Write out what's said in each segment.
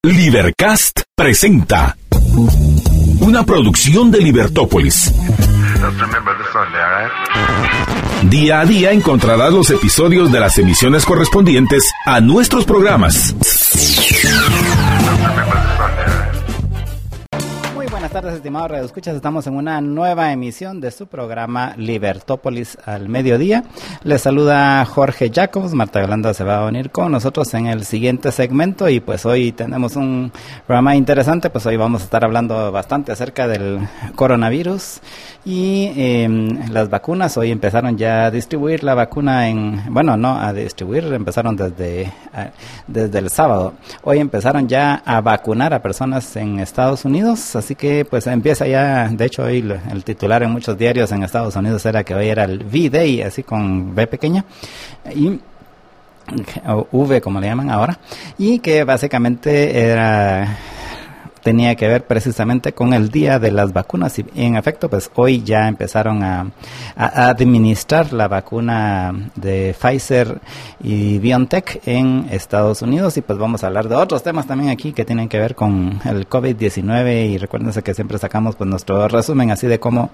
Libercast presenta una producción de Libertópolis. Día a día encontrarás los episodios de las emisiones correspondientes a nuestros programas. Buenas tardes, estimados radioescuchas. Estamos en una nueva emisión de su programa Libertópolis al mediodía. Les saluda Jorge Jacobs. Marta Yolanda se va a unir con nosotros en el siguiente segmento y pues hoy tenemos un programa interesante. Pues hoy vamos a estar hablando bastante acerca del coronavirus y las vacunas. Hoy empezaron ya a distribuir la vacuna empezaron desde el sábado. Hoy empezaron ya a vacunar a personas en Estados Unidos, así que pues empieza ya. De hecho, hoy el titular en muchos diarios en Estados Unidos era que hoy era el V-Day, así con V pequeña y o V como le llaman ahora, y que básicamente tenía que ver precisamente con el día de las vacunas y en efecto pues hoy ya empezaron a administrar la vacuna de Pfizer y BioNTech en Estados Unidos y pues vamos a hablar de otros temas también aquí que tienen que ver con el COVID-19 y recuérdense que siempre sacamos pues nuestro resumen así de cómo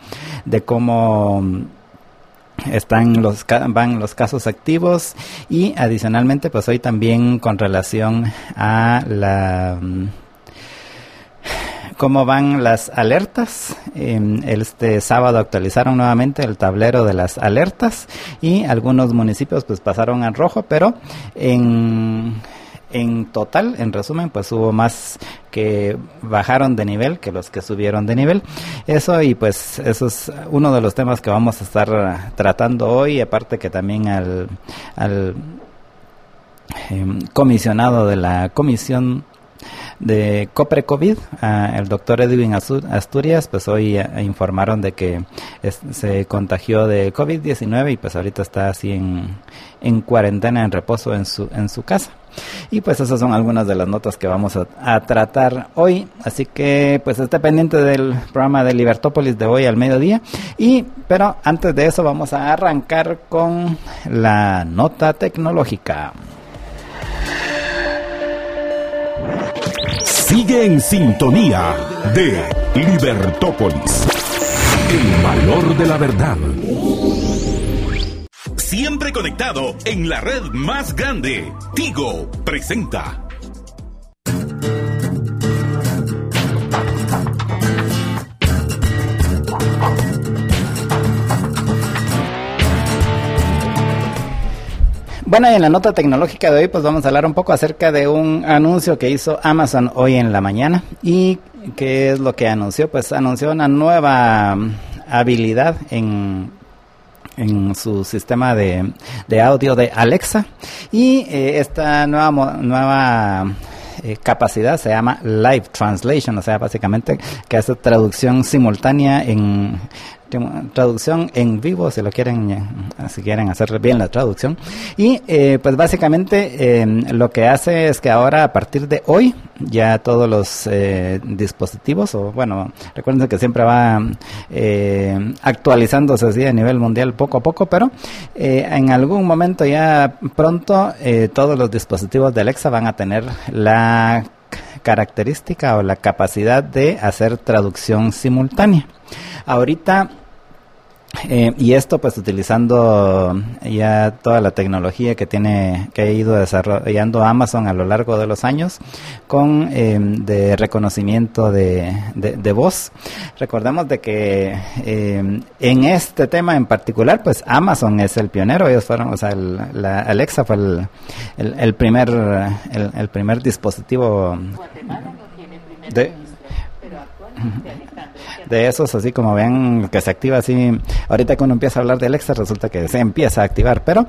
van los casos activos y adicionalmente pues hoy también con relación a cómo van las alertas. Este sábado actualizaron nuevamente el tablero de las alertas y algunos municipios pues pasaron en rojo, pero en total, en resumen, pues hubo más que bajaron de nivel que los que subieron de nivel. Eso es uno de los temas que vamos a estar tratando hoy, aparte que también al comisionado de la comisión de COPRECOVID, el doctor Edwin Asturias, pues hoy informaron de que se contagió de COVID-19 y pues ahorita está así en cuarentena, en reposo en su casa. Y pues esas son algunas de las notas que vamos a tratar hoy, así que pues esté pendiente del programa de Libertópolis de hoy al mediodía. Pero antes de eso vamos a arrancar con la nota tecnológica. Sigue en sintonía de Libertópolis, el valor de la verdad. Siempre conectado en la red más grande. Tigo presenta. Bueno, y en la nota tecnológica de hoy pues vamos a hablar un poco acerca de un anuncio que hizo Amazon hoy en la mañana. ¿Y qué es lo que anunció? Pues anunció una nueva habilidad en su sistema de audio de Alexa. Y esta nueva capacidad se llama Live Translation, o sea, básicamente que hace traducción simultánea traducción en vivo, si quieren hacer bien la traducción. Y pues básicamente lo que hace es que ahora a partir de hoy ya todos los dispositivos, recuerden que siempre va actualizándose así a nivel mundial poco a poco, pero en algún momento ya pronto todos los dispositivos de Alexa van a tener la característica o la capacidad de hacer traducción simultánea. Ahorita y esto pues utilizando ya toda la tecnología que ha ido desarrollando Amazon a lo largo de los años con de reconocimiento de voz. Recordemos de que en este tema en particular pues Amazon es el pionero. Ellos fueron, la Alexa fue el primer dispositivo de esos, así como ven que se activa así. Ahorita que uno empieza a hablar de Alexa resulta que se empieza a activar, pero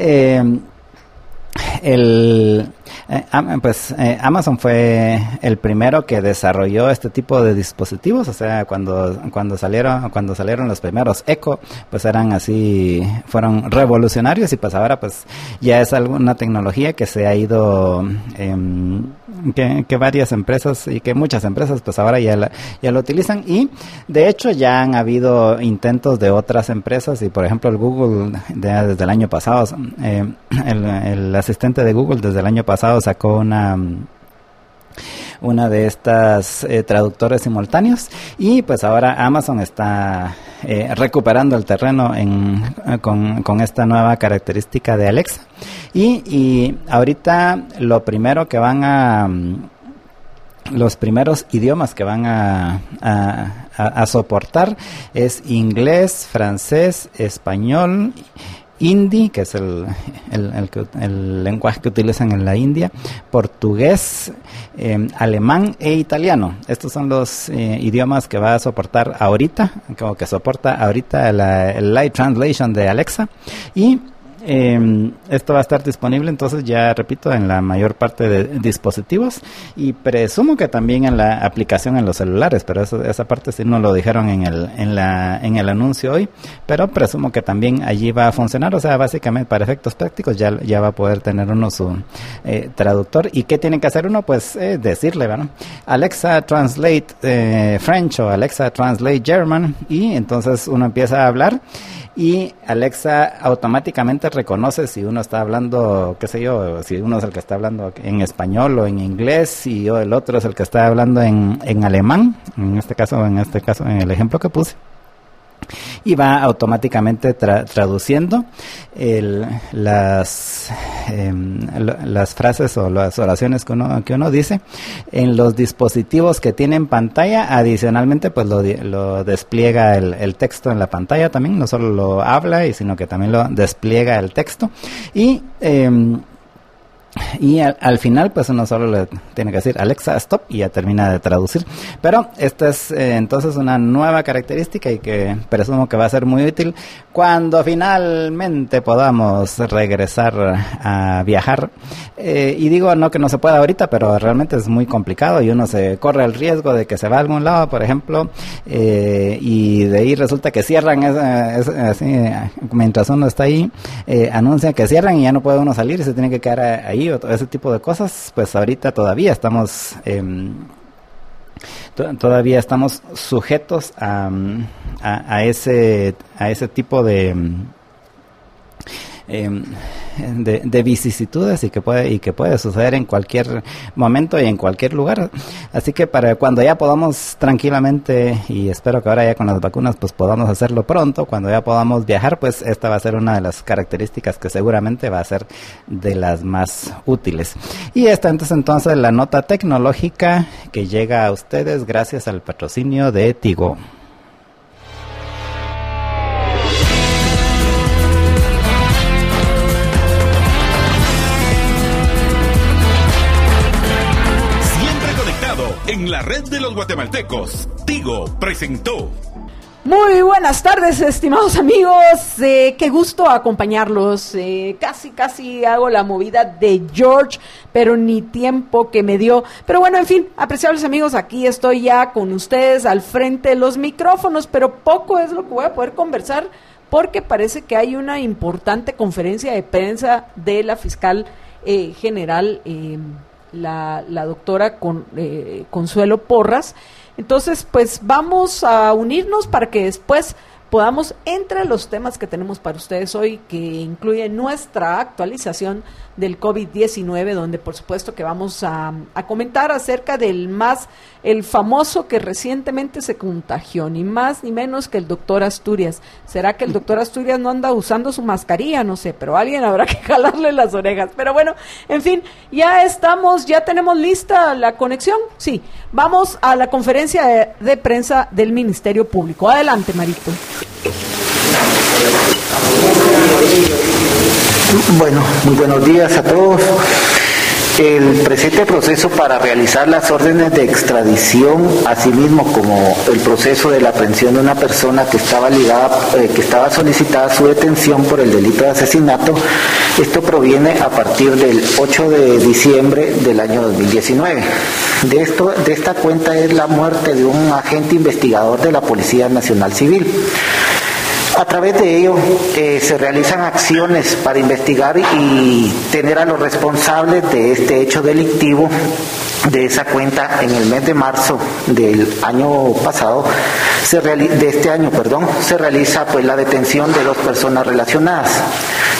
Amazon fue el primero que desarrolló este tipo de dispositivos. O sea, cuando salieron los primeros Echo, pues fueron revolucionarios, y pues ahora pues ya es una tecnología que se ha ido que varias empresas y que muchas empresas pues ahora ya lo utilizan, y de hecho ya han habido intentos de otras empresas, y por ejemplo el Google desde el año pasado, el asistente de Google desde el año pasado sacó una de estas traductores simultáneos, y pues ahora Amazon está recuperando el terreno con esta nueva característica de Alexa, y ahorita los primeros idiomas que van a soportar es inglés, francés, español, hindi, que es el lenguaje que utilizan en la India, portugués, alemán e italiano. Estos son los idiomas que va a soportar ahorita, como que soporta ahorita el Live Translation de Alexa, y esto va a estar disponible, entonces, ya repito, en la mayor parte de dispositivos, y presumo que también en la aplicación en los celulares, pero esa parte sí no lo dijeron en el anuncio hoy, pero presumo que también allí va a funcionar. O sea, básicamente para efectos prácticos ya va a poder tener uno su traductor. ¿Y qué tiene que hacer uno? Pues decirle, ¿verdad? Alexa translate French, o Alexa translate German, y entonces uno empieza a hablar y Alexa automáticamente reconoce si uno está hablando, qué sé yo, si uno es el que está hablando en español o en inglés, y el otro es el que está hablando en alemán, en este caso, en el ejemplo que puse. Y va automáticamente traduciendo las frases o las oraciones que uno dice en los dispositivos que tienen pantalla. Adicionalmente, pues lo despliega el texto en la pantalla también. No solo lo habla, sino que también lo despliega el texto. Y al final, pues uno solo le tiene que decir Alexa stop y ya termina de traducir. Pero esta es entonces una nueva característica, y que presumo que va a ser muy útil cuando finalmente podamos regresar a viajar. Y digo, no que no se pueda ahorita, pero realmente es muy complicado y uno se corre el riesgo de que se va a algún lado, por ejemplo, y de ahí resulta que cierran, así, mientras uno está ahí, anuncian que cierran y ya no puede uno salir y se tiene que quedar ahí, o ese tipo de cosas. Pues ahorita todavía estamos sujetos a ese tipo de vicisitudes, y que puede suceder en cualquier momento y en cualquier lugar. Así que para cuando ya podamos tranquilamente, y espero que ahora ya con las vacunas pues podamos hacerlo pronto, cuando ya podamos viajar, pues esta va a ser una de las características que seguramente va a ser de las más útiles. Y esta entonces la nota tecnológica que llega a ustedes gracias al patrocinio de Tigo. En la red de los guatemaltecos, Tigo presentó. Muy buenas tardes, estimados amigos, qué gusto acompañarlos. Casi hago la movida de George, pero ni tiempo que me dio. Pero bueno, en fin, apreciables amigos, aquí estoy ya con ustedes al frente de los micrófonos, pero poco es lo que voy a poder conversar, porque parece que hay una importante conferencia de prensa de la fiscal general, la doctora Consuelo Porras. Entonces, pues vamos a unirnos para que después podamos, entre los temas que tenemos para ustedes hoy, que incluye nuestra actualización del COVID-19, donde por supuesto que vamos a comentar acerca del el famoso que recientemente se contagió, ni más ni menos que el doctor Asturias. ¿Será que el doctor Asturias no anda usando su mascarilla? No sé, pero alguien habrá que jalarle las orejas. Pero bueno, en fin, ya tenemos lista la conexión. Sí, vamos a la conferencia de prensa del Ministerio Público. Adelante, Marito. Bueno, muy buenos días a todos. El presente proceso para realizar las órdenes de extradición, asimismo como el proceso de la aprehensión de una persona que estaba solicitada su detención por el delito de asesinato, esto proviene a partir del 8 de diciembre del año 2019. De esta cuenta es la muerte de un agente investigador de la Policía Nacional Civil. A través de ello se realizan acciones para investigar y tener a los responsables de este hecho delictivo. De esa cuenta, en el mes de marzo del año pasado, se realiza pues la detención de 2 personas relacionadas.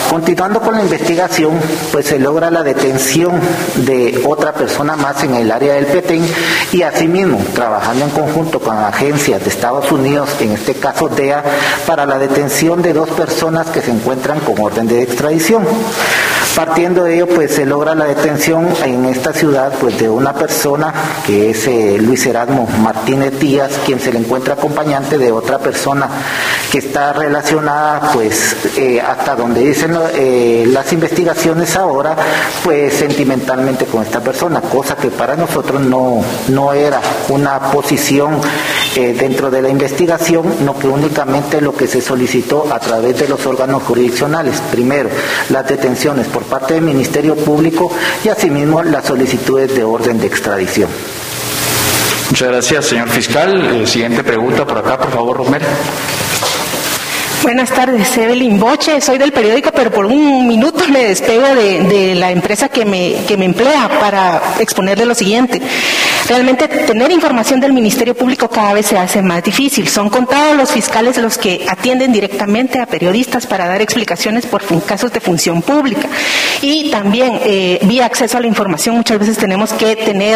Continuando con la investigación, pues se logra la detención de otra persona más en el área del Petén y asimismo trabajando en conjunto con agencias de Estados Unidos, en este caso DEA, para la detención de 2 personas que se encuentran con orden de extradición. Partiendo de ello, pues se logra la detención en esta ciudad pues de una persona que es Luis Erasmo Martínez Díaz, quien se le encuentra acompañante de otra persona que está relacionada pues hasta donde dicen las investigaciones ahora, pues sentimentalmente con esta persona, cosa que para nosotros no era una posición dentro de la investigación, no que únicamente lo que se solicitó a través de los órganos jurisdiccionales, primero las detenciones por parte del Ministerio Público y asimismo las solicitudes de orden de extradición. Muchas gracias, señor fiscal. Siguiente pregunta por acá, por favor, Romero. Buenas tardes, Evelyn Boche, soy del periódico, pero por un minuto me despego de la empresa que me emplea para exponerle lo siguiente. Realmente tener información del Ministerio Público cada vez se hace más difícil. Son contados los fiscales los que atienden directamente a periodistas para dar explicaciones por casos de función pública. Y también vía acceso a la información muchas veces tenemos que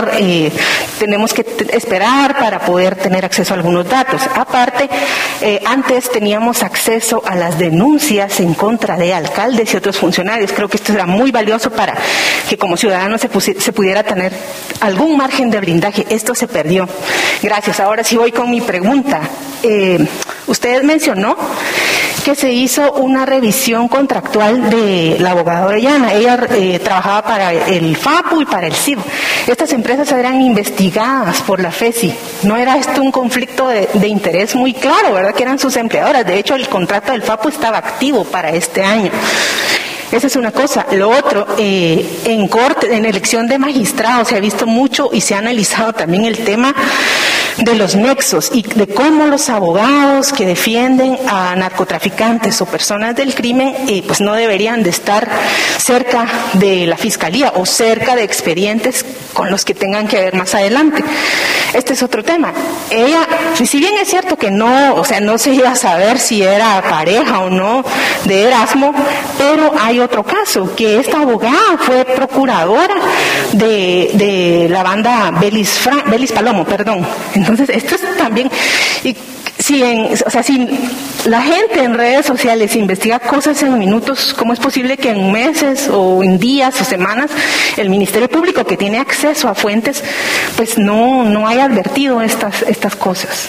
esperar para poder tener acceso a algunos datos. Aparte, antes teníamos acceso a las denuncias en contra de alcaldes y otros funcionarios. Creo que esto era muy valioso para que como ciudadanos se pudiera tener algún margen de blindaje. Esto se perdió. Gracias. Ahora sí voy con mi pregunta. Usted mencionó que se hizo una revisión contractual de la abogada Orellana. Ella trabajaba para el FAPU y para el CIB. Estas empresas eran investigadas por la FESI. ¿No era esto un conflicto de interés muy claro, verdad? Que eran sus empleadoras. De hecho, el contrato del FAPU estaba activo para este año. Esa es una cosa. Lo otro, en elección de magistrados se ha visto mucho y se ha analizado también el tema de los nexos y de cómo los abogados que defienden a narcotraficantes o personas del crimen pues no deberían de estar cerca de la fiscalía o cerca de expedientes con los que tengan que ver más adelante. Este es otro tema. Ella, si bien es cierto que no se iba a saber si era pareja o no de Erasmo, pero hay otro caso, que esta abogada fue procuradora de la banda Belis Palomo, perdón. Entonces, esto es también, si la gente en redes sociales investiga cosas en minutos, ¿cómo es posible que en meses o en días o semanas el Ministerio Público, que tiene acceso a fuentes, pues no haya advertido estas cosas?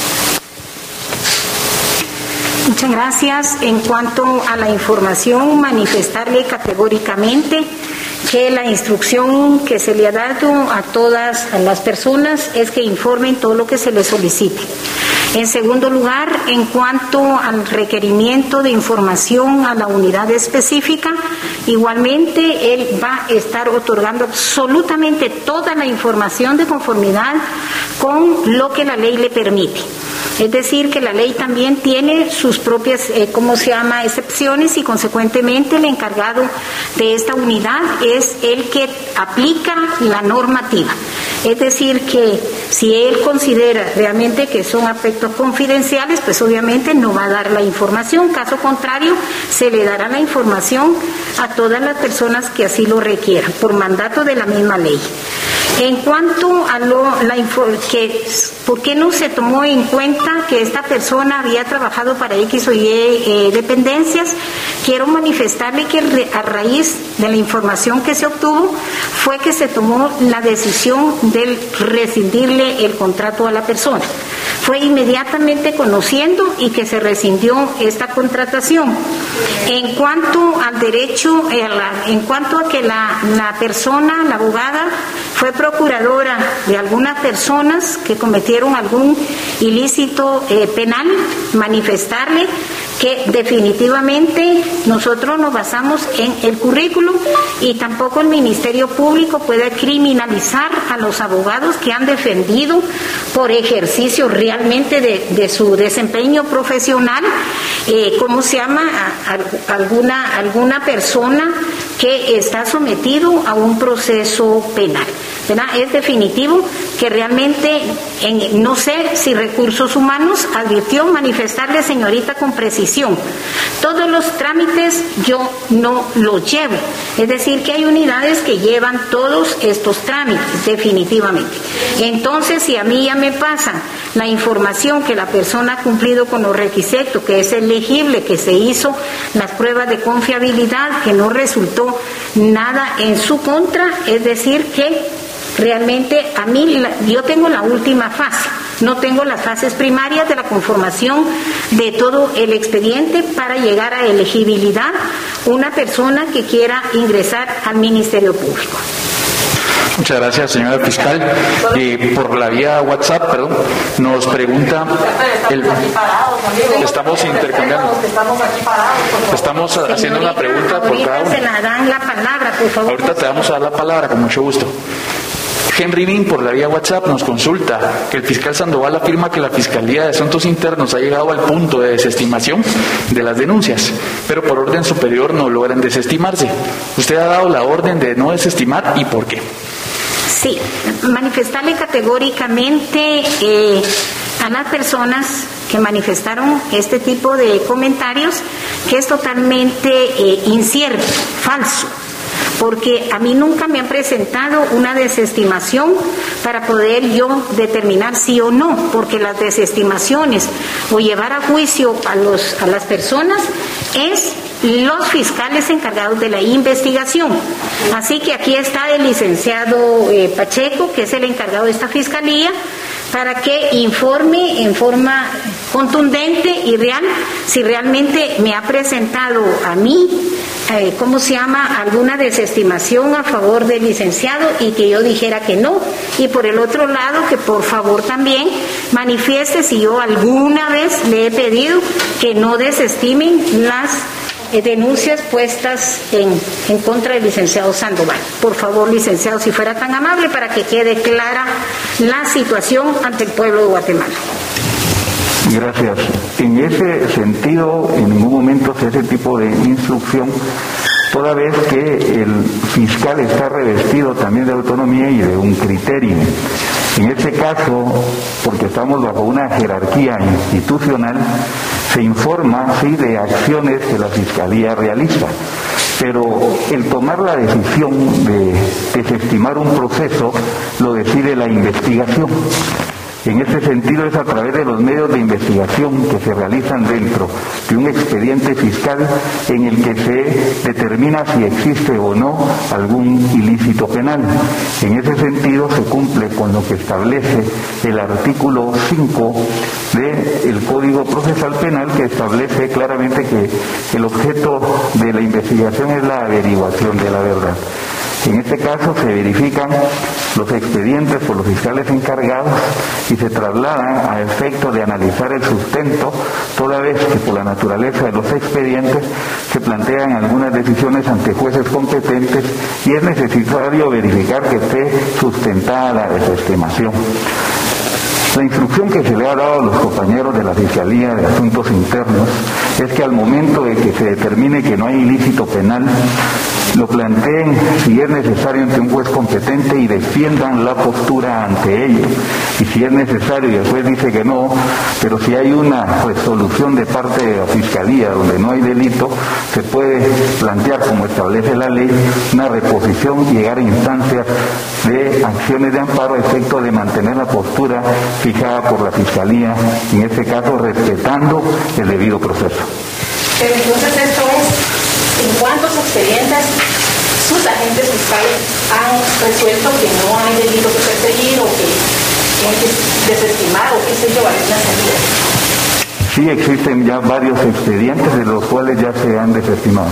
Muchas gracias. En cuanto a la información, manifestarle categóricamente que la instrucción que se le ha dado a todas las personas es que informen todo lo que se les solicite. En segundo lugar, en cuanto al requerimiento de información a la unidad específica, igualmente él va a estar otorgando absolutamente toda la información de conformidad con lo que la ley le permite. Es decir, que la ley también tiene sus propias, excepciones y consecuentemente el encargado de esta unidad es el que aplica la normativa. Es decir, que si él considera realmente que son aspectos confidenciales, pues obviamente no va a dar la información. Caso contrario, se le dará la información a todas las personas que así lo requieran, por mandato de la misma ley. En cuanto a ¿por qué no se tomó en cuenta que esta persona había trabajado para X o Y dependencias? Quiero manifestarle que a raíz de la información que se obtuvo fue que se tomó la decisión de rescindirle el contrato a la persona. Fue inmediatamente conociendo y que se rescindió esta contratación. En cuanto al derecho, en cuanto a que la persona, la abogada, fue procuradora de algunas personas que cometieron algún ilícito penal, manifestarle que definitivamente nosotros nos basamos en el currículum y tampoco el Ministerio Público puede criminalizar a los abogados que han defendido por ejercicio realmente de su desempeño profesional, alguna persona que está sometido a un proceso penal. ¿Verdad? Es definitivo que realmente, no sé si Recursos Humanos advirtió manifestarle, señorita, con precisión. Todos los trámites yo no los llevo. Es decir, que hay unidades que llevan todos estos trámites, definitivamente. Entonces, si a mí ya me pasan la información que la persona ha cumplido con los requisitos, que es elegible, que se hizo las pruebas de confiabilidad, que no resultó nada en su contra, es decir, que realmente a mí, yo tengo la última fase, no tengo las fases primarias de la conformación de todo el expediente para llegar a elegibilidad una persona que quiera ingresar al Ministerio Público. Muchas gracias, señora fiscal. Por la vía WhatsApp, nos pregunta... Estamos intercambiando. Estamos haciendo una pregunta por cada uno. Se la dan la palabra, por favor. Ahorita te vamos a dar la palabra, con mucho gusto. Henry Bin, por la vía WhatsApp, nos consulta que el fiscal Sandoval afirma que la Fiscalía de Asuntos Internos ha llegado al punto de desestimación de las denuncias, pero por orden superior no logran desestimarse. ¿Usted ha dado la orden de no desestimar y por qué? Sí, manifestarle categóricamente a las personas que manifestaron este tipo de comentarios que es totalmente incierto, falso. Porque a mí nunca me han presentado una desestimación para poder yo determinar sí o no, porque las desestimaciones o llevar a juicio a las personas es los fiscales encargados de la investigación. Así que aquí está el licenciado Pacheco, que es el encargado de esta fiscalía, para que informe en forma contundente y real si realmente me ha presentado a mí alguna desestimación a favor del licenciado y que yo dijera que no. Y por el otro lado, que por favor también manifieste si yo alguna vez le he pedido que no desestimen las denuncias puestas en contra del licenciado Sandoval. Por favor, licenciado, si fuera tan amable para que quede clara la situación ante el pueblo de Guatemala. Gracias. En ese sentido, en ningún momento se hace ese tipo de instrucción, toda vez que el fiscal está revestido también de autonomía y de un criterio. En este caso, porque estamos bajo una jerarquía institucional, se informa, sí, de acciones que la Fiscalía realiza, pero el tomar la decisión de desestimar un proceso lo decide la investigación. En este sentido es a través de los medios de investigación que se realizan dentro de un expediente fiscal en el que se determina si existe o no algún ilícito penal. En ese sentido se cumple con lo que establece el artículo 5 del Código Procesal Penal, que establece claramente que el objeto de la investigación es la averiguación de la verdad. En este caso se verifican los expedientes por los fiscales encargados y se trasladan a efecto de analizar el sustento, toda vez que por la naturaleza de los expedientes se plantean algunas decisiones ante jueces competentes y es necesario verificar que esté sustentada la desestimación. La instrucción que se le ha dado a los compañeros de la Fiscalía de Asuntos Internos es que al momento de que se determine que no hay ilícito penal, lo planteen, si es necesario, ante un juez competente y defiendan la postura ante ellos. Y si es necesario y el juez dice que no, pero si hay una resolución de parte de la Fiscalía donde no hay delito, se puede plantear, como establece la ley, una reposición y llegar a instancias de acciones de amparo a efecto de mantener la postura fijada por la Fiscalía, en este caso respetando el debido proceso. Pero entonces esto es, ¿en cuántos expedientes sus agentes fiscales han resuelto que no hay delito que perseguir o que tienen que desestimar o qué sé yo, alguna salida? Sí, existen ya varios expedientes de los cuales ya se han desestimado.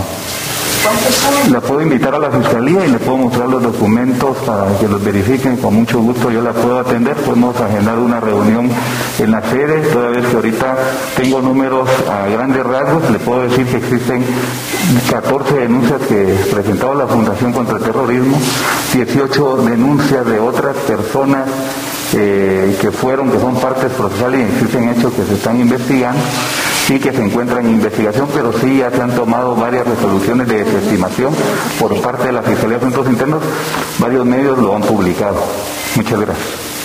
La puedo invitar a la Fiscalía y le puedo mostrar los documentos para que los verifiquen. Con mucho gusto yo la puedo atender. Podemos agendar una reunión en la sede, toda vez que ahorita tengo números a grandes rasgos. Le puedo decir que existen 14 denuncias que presentó la Fundación contra el Terrorismo, 18 denuncias de otras personas que son partes procesales y existen hechos que se están investigando y que se encuentran en investigación, pero sí ya se han tomado varias resoluciones de desestimación por parte de la Fiscalía de Asuntos Internos. Varios medios lo han publicado. Muchas gracias.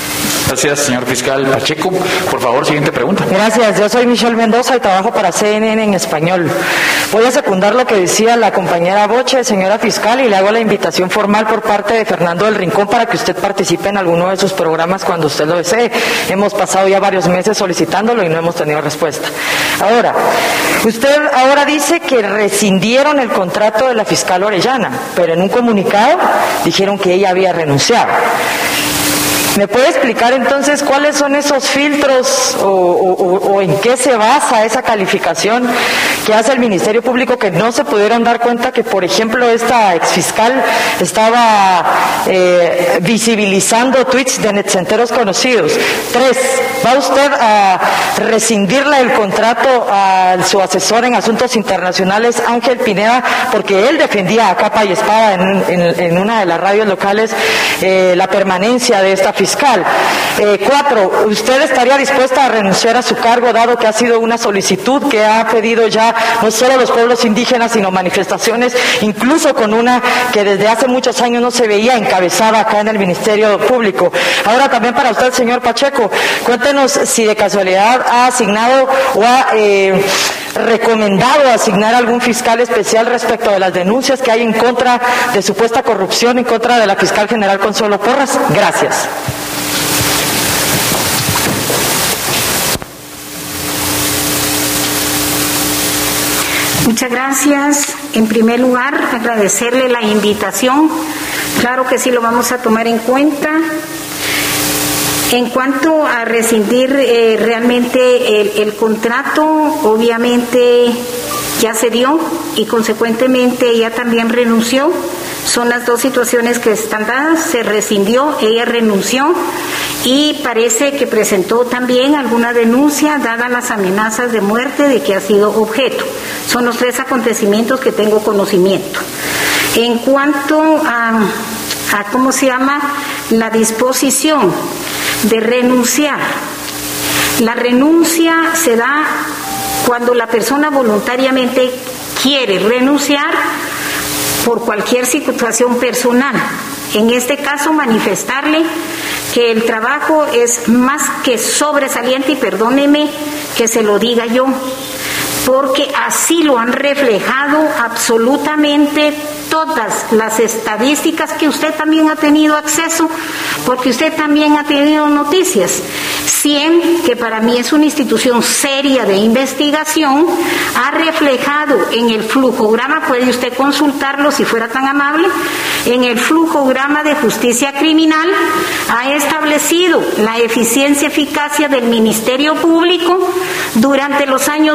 Gracias, señor fiscal Pacheco. Por favor, siguiente pregunta. Gracias, yo soy Michelle Mendoza y trabajo para CNN en español. Voy a secundar lo que decía la compañera Boche, señora fiscal, y le hago la invitación formal por parte de Fernando del Rincón para que usted participe en alguno de sus programas cuando usted lo desee. Hemos pasado ya varios meses solicitándolo y no hemos tenido respuesta. Ahora, usted ahora dice que rescindieron el contrato de la fiscal Orellana, pero en un comunicado dijeron que ella había renunciado. ¿Me puede explicar entonces cuáles son esos filtros o en qué se basa esa calificación que hace el Ministerio Público que no se pudieron dar cuenta que, por ejemplo, esta exfiscal estaba visibilizando tweets de netcenteros conocidos? 3, ¿va usted a rescindirle el contrato a su asesor en asuntos internacionales, Ángel Pineda, porque él defendía a capa y espada en una de las radios locales la permanencia de esta fiscal? 4, ¿usted estaría dispuesta a renunciar a su cargo, dado que ha sido una solicitud que ha pedido ya no solo los pueblos indígenas, sino manifestaciones, incluso con una que desde hace muchos años no se veía encabezada acá en el Ministerio Público? Ahora también para usted, señor Pacheco, cuéntenos si de casualidad ha asignado o ha recomendado asignar algún fiscal especial respecto de las denuncias que hay en contra de supuesta corrupción en contra de la fiscal general Consuelo Porras. Gracias. Muchas gracias. En primer lugar, agradecerle la invitación. Claro que sí lo vamos a tomar en cuenta. En cuanto a rescindir realmente el contrato, obviamente ya se dio y consecuentemente ella también renunció. Son las dos situaciones que están dadas. Se rescindió, ella renunció y parece que presentó también alguna denuncia dadas las amenazas de muerte de que ha sido objeto. Son los 3 acontecimientos que tengo conocimiento. En cuanto a ¿cómo se llama? La disposición de renunciar. La renuncia se da cuando la persona voluntariamente quiere renunciar por cualquier situación personal. En este caso, manifestarle que el trabajo es más que sobresaliente, y perdóneme que se lo diga yo, porque así lo han reflejado absolutamente todas las estadísticas que usted también ha tenido acceso, porque usted también ha tenido noticias. CIEM, que para mí es una institución seria de investigación, ha reflejado en el flujograma, puede usted consultarlo si fuera tan amable, en el flujograma de justicia criminal, ha establecido la eficiencia y eficacia del Ministerio Público durante los años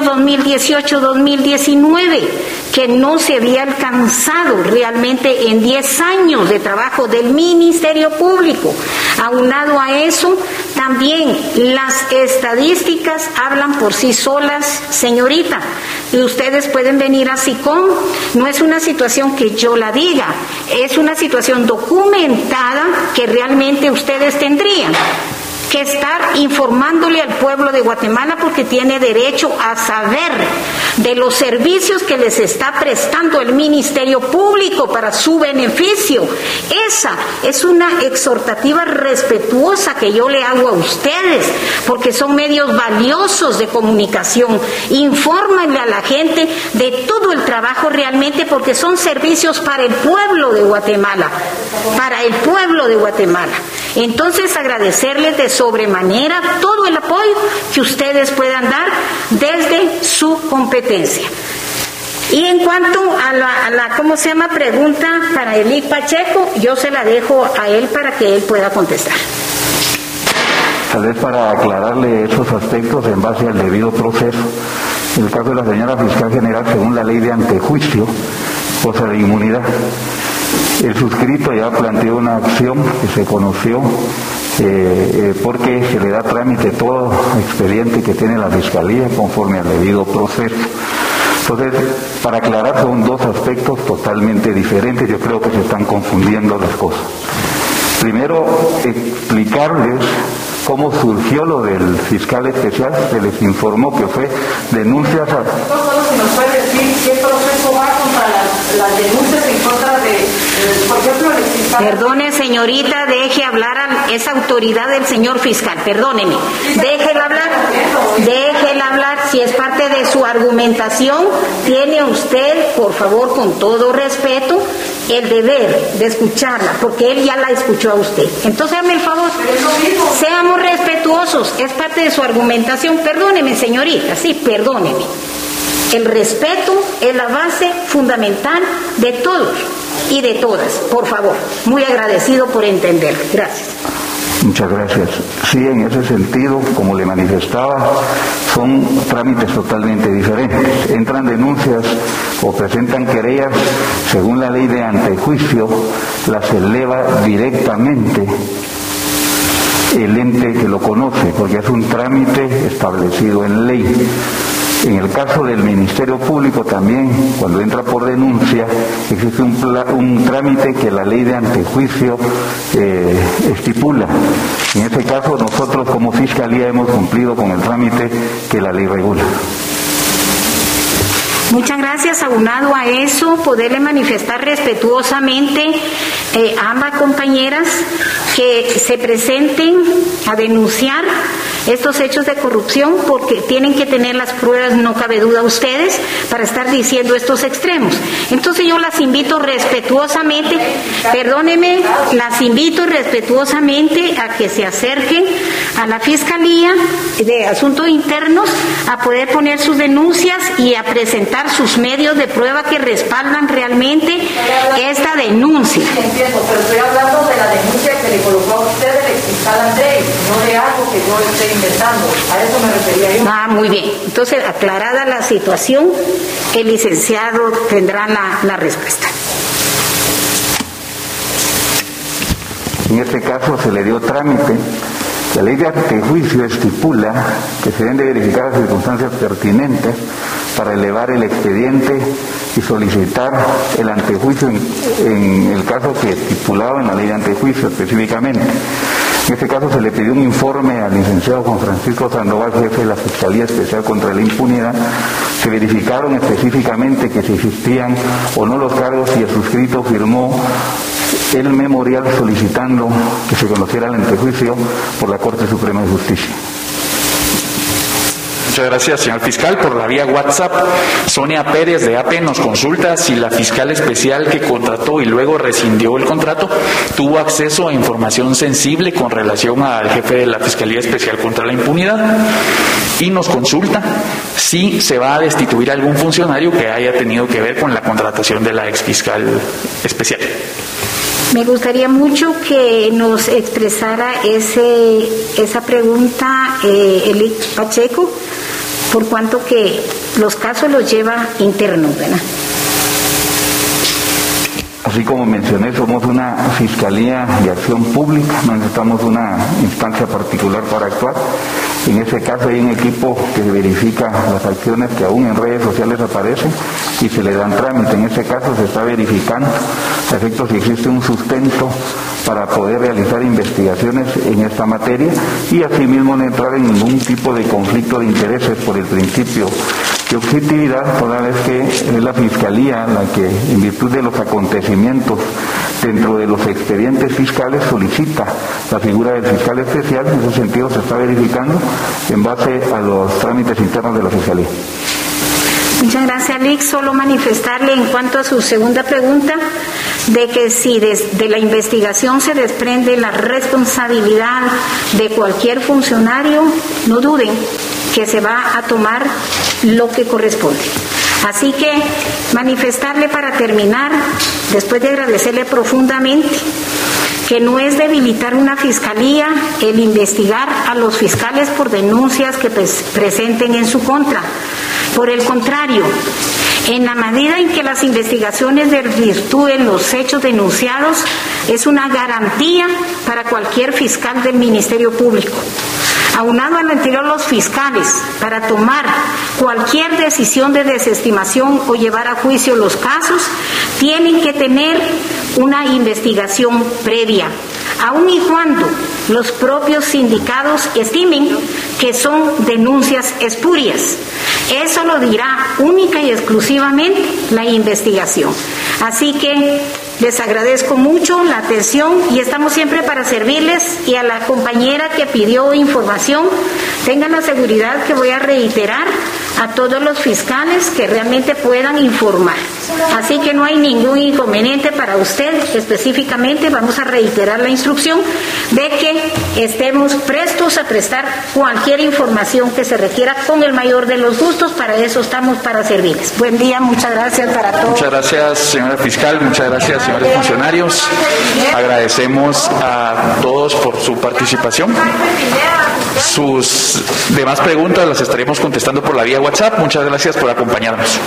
2018-2019, que no se había alcanzado realmente en 10 años de trabajo del Ministerio Público. Aunado a eso, también las estadísticas hablan por sí solas, señorita, y ustedes pueden venir a SICOM. No es una situación que yo la diga, es una situación documentada que realmente ustedes tendrían que estar informándole al pueblo de Guatemala, porque tiene derecho a saber de los servicios que les está prestando el Ministerio Público para su beneficio. Esa es una exhortativa respetuosa que yo le hago a ustedes, porque son medios valiosos de comunicación. Infórmenle a la gente de todo el trabajo realmente, porque son servicios para el pueblo de Guatemala, para el pueblo de Guatemala. Entonces, agradecerles de sobremanera todo el apoyo que ustedes puedan dar desde su competencia. Y en cuanto a la ¿cómo se llama? Pregunta para Eli Pacheco, yo se la dejo a él para que él pueda contestar. Tal vez para aclararle esos aspectos en base al debido proceso. En el caso de la señora fiscal general, según la ley de antejuicio, cosa de inmunidad, el suscrito ya planteó una acción que se conoció porque se le da trámite todo expediente que tiene la Fiscalía conforme al debido proceso. Entonces, para aclarar, son dos aspectos totalmente diferentes. Yo creo que se están confundiendo las cosas. Primero, explicarles cómo surgió lo del fiscal especial. Se les informó que fue denuncias a... ¿Solo si nos puede decir qué proceso va contra las denuncias en contra de Por ejemplo, el fiscal... Perdone, señorita, deje hablar a esa autoridad del señor fiscal. Perdóneme. Déjela hablar. Déjela hablar. Si es parte de su argumentación, tiene usted, por favor, con todo respeto, el deber de escucharla, porque él ya la escuchó a usted. Entonces, hazme el favor. Seamos respetuosos. Es parte de su argumentación. Perdóneme, señorita. Sí, perdóneme. El respeto es la base fundamental de todos y de todas, por favor. Muy agradecido por entender. Gracias. Muchas gracias. Sí, en ese sentido, como le manifestaba, son trámites totalmente diferentes. Entran denuncias o presentan querellas según la ley de antejuicio, las eleva directamente el ente que lo conoce, porque es un trámite establecido en ley. En el caso del Ministerio Público también, cuando entra por denuncia, existe un trámite que la ley de antejuicio estipula. En este caso, nosotros como Fiscalía hemos cumplido con el trámite que la ley regula. Muchas gracias. Aunado a eso, poderle manifestar respetuosamente a ambas compañeras que se presenten a denunciar estos hechos de corrupción, porque tienen que tener las pruebas, no cabe duda, ustedes, para estar diciendo estos extremos. Entonces yo las invito respetuosamente, perdónenme, las invito respetuosamente a que se acerquen a la Fiscalía de Asuntos Internos a poder poner sus denuncias y a presentar sus medios de prueba que respaldan realmente esta denuncia. Entiendo, pero estoy hablando de la denuncia que le colocó a usted el exfiscal Andrés, no de algo que yo esté inventando. A eso me refería yo. Ah, muy bien. Entonces, aclarada la situación, el licenciado tendrá la respuesta. En este caso se le dio trámite. La ley de antejuicio estipula que se deben de verificar las circunstancias pertinentes para elevar el expediente y solicitar el antejuicio en el caso que estipulado en la ley de antejuicio específicamente. En este caso se le pidió un informe al licenciado Juan Francisco Sandoval, jefe de la Fiscalía Especial contra la Impunidad. Se verificaron específicamente que si existían o no los cargos y el suscrito firmó el memorial solicitando que se conociera el antejuicio por la Corte Suprema de Justicia. Muchas gracias, señor fiscal. Por la vía WhatsApp, Sonia Pérez de AP nos consulta si la fiscal especial que contrató y luego rescindió el contrato tuvo acceso a información sensible con relación al jefe de la Fiscalía Especial contra la Impunidad, y nos consulta si se va a destituir algún funcionario que haya tenido que ver con la contratación de la exfiscal especial. Me gustaría mucho que nos expresara esa pregunta Eli Pacheco, por cuanto que los casos los lleva internos, ¿verdad? Así como mencioné, somos una Fiscalía de Acción Pública, no necesitamos una instancia particular para actuar. En ese caso hay un equipo que verifica las acciones que aún en redes sociales aparecen y se le dan trámite. En ese caso se está verificando a efectos si existe un sustento para poder realizar investigaciones en esta materia y asimismo no entrar en ningún tipo de conflicto de intereses por el principio de objetividad, toda vez que es la Fiscalía la que, en virtud de los acontecimientos dentro de los expedientes fiscales, solicita la figura del fiscal especial. En ese sentido se está verificando en base a los trámites internos de la Fiscalía. Muchas gracias, Lick. Solo manifestarle en cuanto a su segunda pregunta de que si de la investigación se desprende la responsabilidad de cualquier funcionario, no duden que se va a tomar lo que corresponde. Así que manifestarle para terminar, después de agradecerle profundamente, que no es debilitar una fiscalía el investigar a los fiscales por denuncias que presenten en su contra. Por el contrario, en la medida en que las investigaciones desvirtúen los hechos denunciados, es una garantía para cualquier fiscal del Ministerio Público. Aunado a lo anterior, los fiscales, para tomar cualquier decisión de desestimación o llevar a juicio los casos, tienen que tener una investigación previa, aun y cuando los propios sindicatos estimen que son denuncias espurias. Eso lo dirá única y exclusivamente la investigación. Así que Les agradezco mucho la atención y estamos siempre para servirles. Y a la compañera que pidió información, tengan la seguridad que voy a reiterar a todos los fiscales que realmente puedan informar. Así que no hay ningún inconveniente para usted. Específicamente vamos a reiterar la instrucción de que estemos prestos a prestar cualquier información que se requiera con el mayor de los gustos. Para eso estamos, para servirles. Buen día, muchas gracias para todos. Muchas gracias, señora fiscal, muchas gracias, señores funcionarios. Agradecemos a todos por su participación. Sus demás preguntas las estaremos contestando por la vía WhatsApp. Muchas gracias por acompañarnos.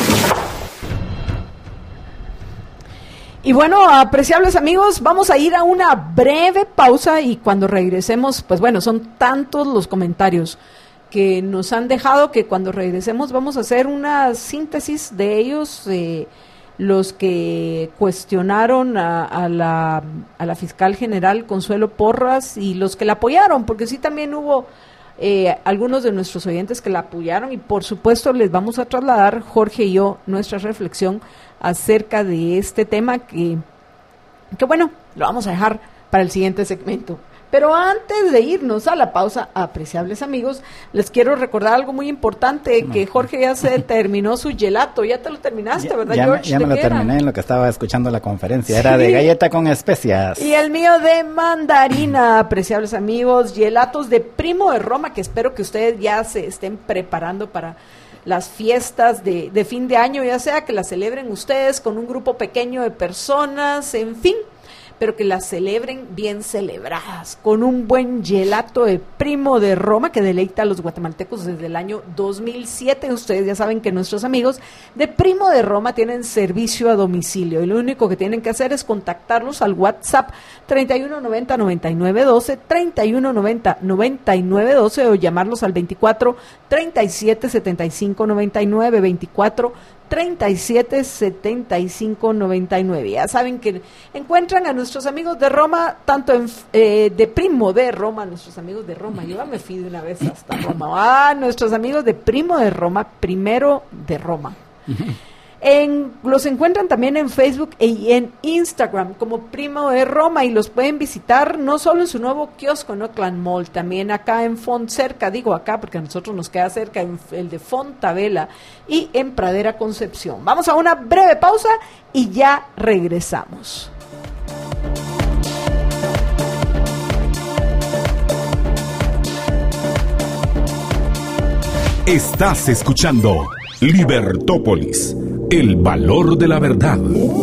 Y bueno, apreciables amigos, vamos a ir a una breve pausa y cuando regresemos, pues bueno, son tantos los comentarios que nos han dejado que cuando regresemos vamos a hacer una síntesis de ellos, los que cuestionaron a la fiscal general Consuelo Porras y los que la apoyaron, porque sí también hubo algunos de nuestros oyentes que la apoyaron y por supuesto les vamos a trasladar, Jorge y yo, nuestra reflexión acerca de este tema que bueno, lo vamos a dejar para el siguiente segmento. Pero antes de irnos a la pausa, apreciables amigos, les quiero recordar algo muy importante, que Jorge ya se terminó su gelato. Ya te lo terminaste, ¿verdad, George? Ya me lo terminé en lo que estaba escuchando la conferencia. Era de galleta con especias. Y el mío de mandarina, apreciables amigos, gelatos de Primo de Roma, que espero que ustedes ya se estén preparando para las fiestas de fin de año, ya sea que las celebren ustedes con un grupo pequeño de personas, en fin, pero que las celebren bien celebradas, con un buen gelato de Primo de Roma que deleita a los guatemaltecos desde el año 2007. Ustedes ya saben que nuestros amigos de Primo de Roma tienen servicio a domicilio y lo único que tienen que hacer es contactarlos al WhatsApp 3190-9912, 3190-9912 o llamarlos al 24-37-75-99, 24-37-75-99. Ya saben que encuentran a nuestros amigos de Roma, tanto de Primo de Roma, nuestros amigos de Roma, yo me fui de una vez hasta Roma, nuestros amigos de Primo de Roma, primero de Roma. Los encuentran también en Facebook y en Instagram como Primo de Roma y los pueden visitar no solo en su nuevo kiosco en Oakland Mall, también acá en cerca, digo acá porque a nosotros nos queda cerca, en el de Fontavela y en Pradera Concepción. Vamos a una breve pausa y ya regresamos. Estás escuchando Libertópolis, el valor de la verdad.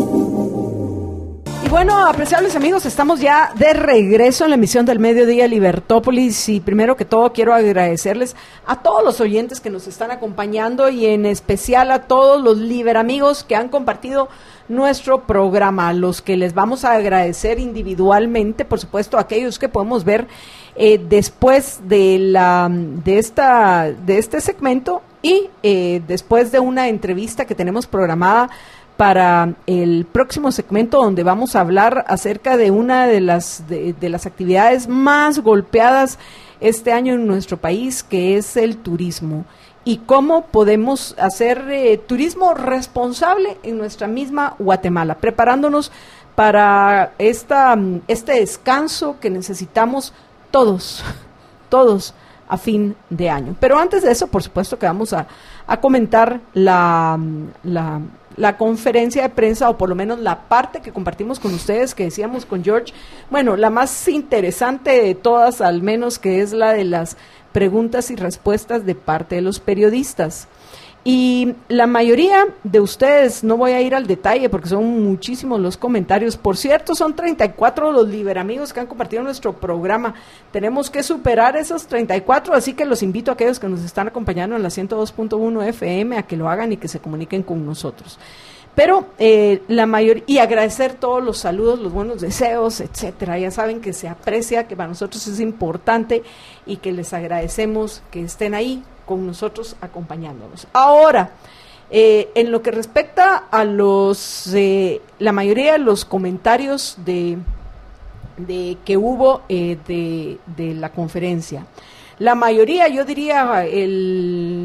Y bueno, apreciables amigos, estamos ya de regreso en la emisión del Mediodía Libertópolis y primero que todo quiero agradecerles a todos los oyentes que nos están acompañando y en especial a todos los liberamigos que han compartido nuestro programa, a los que les vamos a agradecer individualmente, por supuesto, a aquellos que podemos ver después de este segmento y después de una entrevista que tenemos programada para el próximo segmento donde vamos a hablar acerca de una de las actividades más golpeadas este año en nuestro país, que es el turismo, y cómo podemos hacer turismo responsable en nuestra misma Guatemala, preparándonos para este descanso que necesitamos todos a fin de año. Pero antes de eso, por supuesto que vamos a comentar la conferencia de prensa, o por lo menos la parte que compartimos con ustedes, que decíamos con George, bueno, la más interesante de todas, al menos, que es la de las preguntas y respuestas de parte de los periodistas. Y la mayoría de ustedes, no voy a ir al detalle porque son muchísimos los comentarios. Por cierto, son 34 los liberamigos que han compartido nuestro programa. Tenemos que superar esos 34, así que los invito a aquellos que nos están acompañando en la 102.1 FM a que lo hagan y que se comuniquen con nosotros. Pero la mayoría, y agradecer todos los saludos, los buenos deseos, etcétera. Ya saben que se aprecia, que para nosotros es importante y que les agradecemos que estén ahí con nosotros acompañándonos. Ahora, en lo que respecta a la mayoría de los comentarios de que hubo de la conferencia, la mayoría, yo diría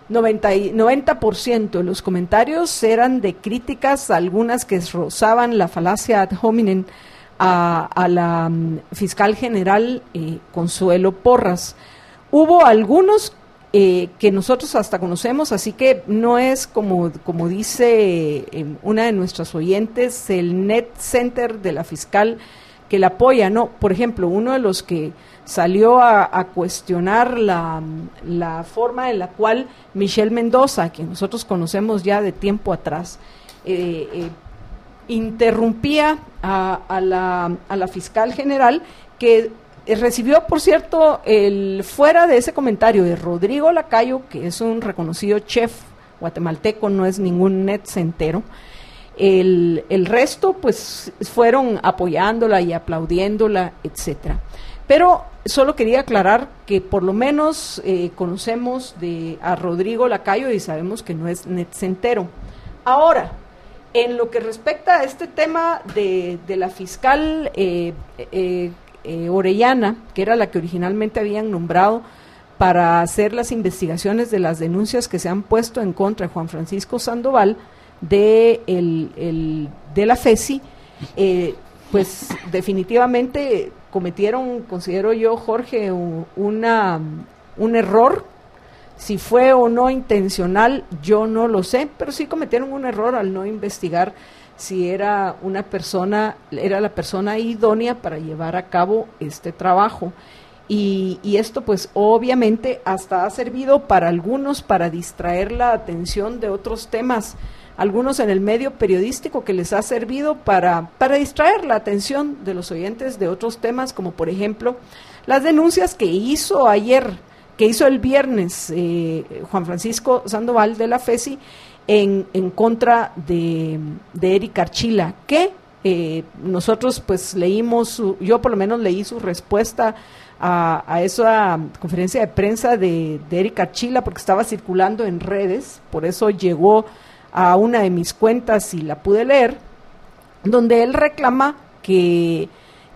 90% de los comentarios eran de críticas, algunas que rozaban la falacia ad hominem a la fiscal general Consuelo Porras. Hubo algunos que nosotros hasta conocemos, así que no es como dice una de nuestras oyentes, el net center de la fiscal que la apoya, no. Por ejemplo, uno de los que salió a cuestionar la forma en la cual Michelle Mendoza, que nosotros conocemos ya de tiempo atrás, interrumpía a la fiscal general, que recibió, por cierto, fuera de ese comentario de Rodrigo Lacayo, que es un reconocido chef guatemalteco, no es ningún net centero. El resto, pues, fueron apoyándola y aplaudiéndola, etcétera. Pero solo quería aclarar que por lo menos conocemos a Rodrigo Lacayo y sabemos que no es netcentero. Ahora, en lo que respecta a este tema de la fiscal Orellana, que era la que originalmente habían nombrado para hacer las investigaciones de las denuncias que se han puesto en contra de Juan Francisco Sandoval de la FESI, pues definitivamente cometieron, considero yo, Jorge, un error. Si fue o no intencional, yo no lo sé, pero sí cometieron un error al no investigar si era la persona idónea para llevar a cabo este trabajo. Y esto, pues, obviamente, hasta ha servido para algunos para distraer la atención de otros temas, algunos en el medio periodístico, que les ha servido para distraer la atención de los oyentes de otros temas, como por ejemplo las denuncias que hizo el viernes Juan Francisco Sandoval de la FESI en contra de Eric Archila, que nosotros pues yo por lo menos leí su respuesta a esa conferencia de prensa de Eric Archila, porque estaba circulando en redes, por eso llegó a una de mis cuentas y la pude leer, donde él reclama que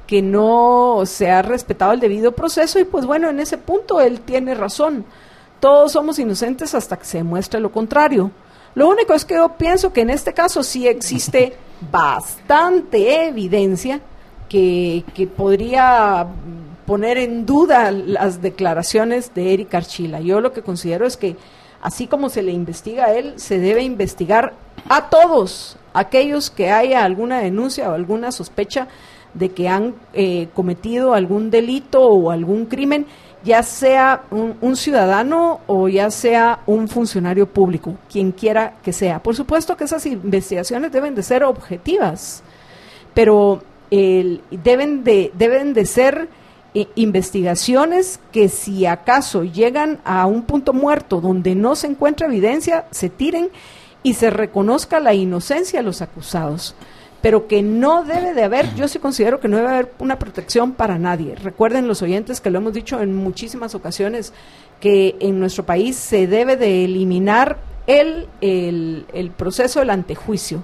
no se ha respetado el debido proceso, y pues bueno, en ese punto él tiene razón. Todos somos inocentes hasta que se demuestre lo contrario. Lo único es que yo pienso que en este caso sí existe bastante evidencia que podría poner en duda las declaraciones de Eric Archila. Yo lo que considero es que así como se le investiga a él, se debe investigar a todos aquellos que haya alguna denuncia o alguna sospecha de que han cometido algún delito o algún crimen, ya sea un ciudadano o ya sea un funcionario público, quien quiera que sea. Por supuesto que esas investigaciones deben de ser objetivas, pero deben de ser investigaciones que, si acaso llegan a un punto muerto donde no se encuentra evidencia, se tiren y se reconozca la inocencia de los acusados. Pero que no debe de haber, yo sí considero que no debe haber una protección para nadie. Recuerden los oyentes que lo hemos dicho en muchísimas ocasiones, que en nuestro país se debe de eliminar el proceso del antejuicio.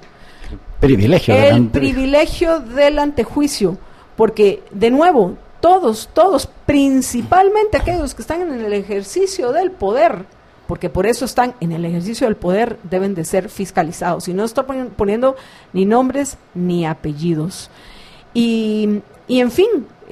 El privilegio del antejuicio, porque de nuevo, todos, principalmente aquellos que están en el ejercicio del poder, porque por eso están en el ejercicio del poder, deben de ser fiscalizados. Y no estoy poniendo ni nombres ni apellidos. Y en fin,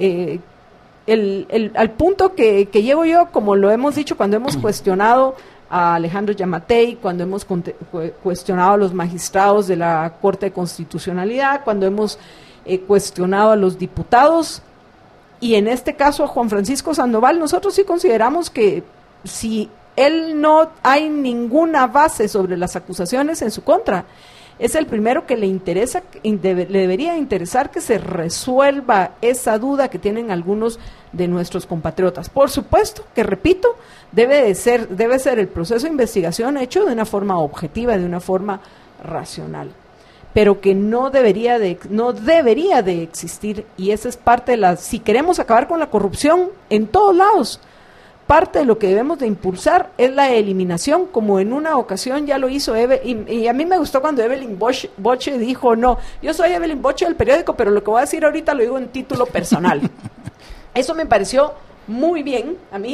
al punto que llego yo, como lo hemos dicho cuando hemos cuestionado a Alejandro Yamatei, cuando hemos cuestionado a los magistrados de la Corte de Constitucionalidad, cuando hemos cuestionado a los diputados, y en este caso a Juan Francisco Sandoval, nosotros sí consideramos que si él no hay ninguna base sobre las acusaciones en su contra, es el primero que le debería interesar que se resuelva esa duda que tienen algunos de nuestros compatriotas. Por supuesto que, repito, debe ser el proceso de investigación hecho de una forma objetiva, de una forma racional, pero que no debería de existir, y esa es parte de si queremos acabar con la corrupción en todos lados, parte de lo que debemos de impulsar es la eliminación, como en una ocasión ya lo hizo y a mí me gustó cuando Evelyn Boche dijo, no, yo soy Evelyn Boche del periódico, pero lo que voy a decir ahorita lo digo en título personal. Eso me pareció muy bien a mí,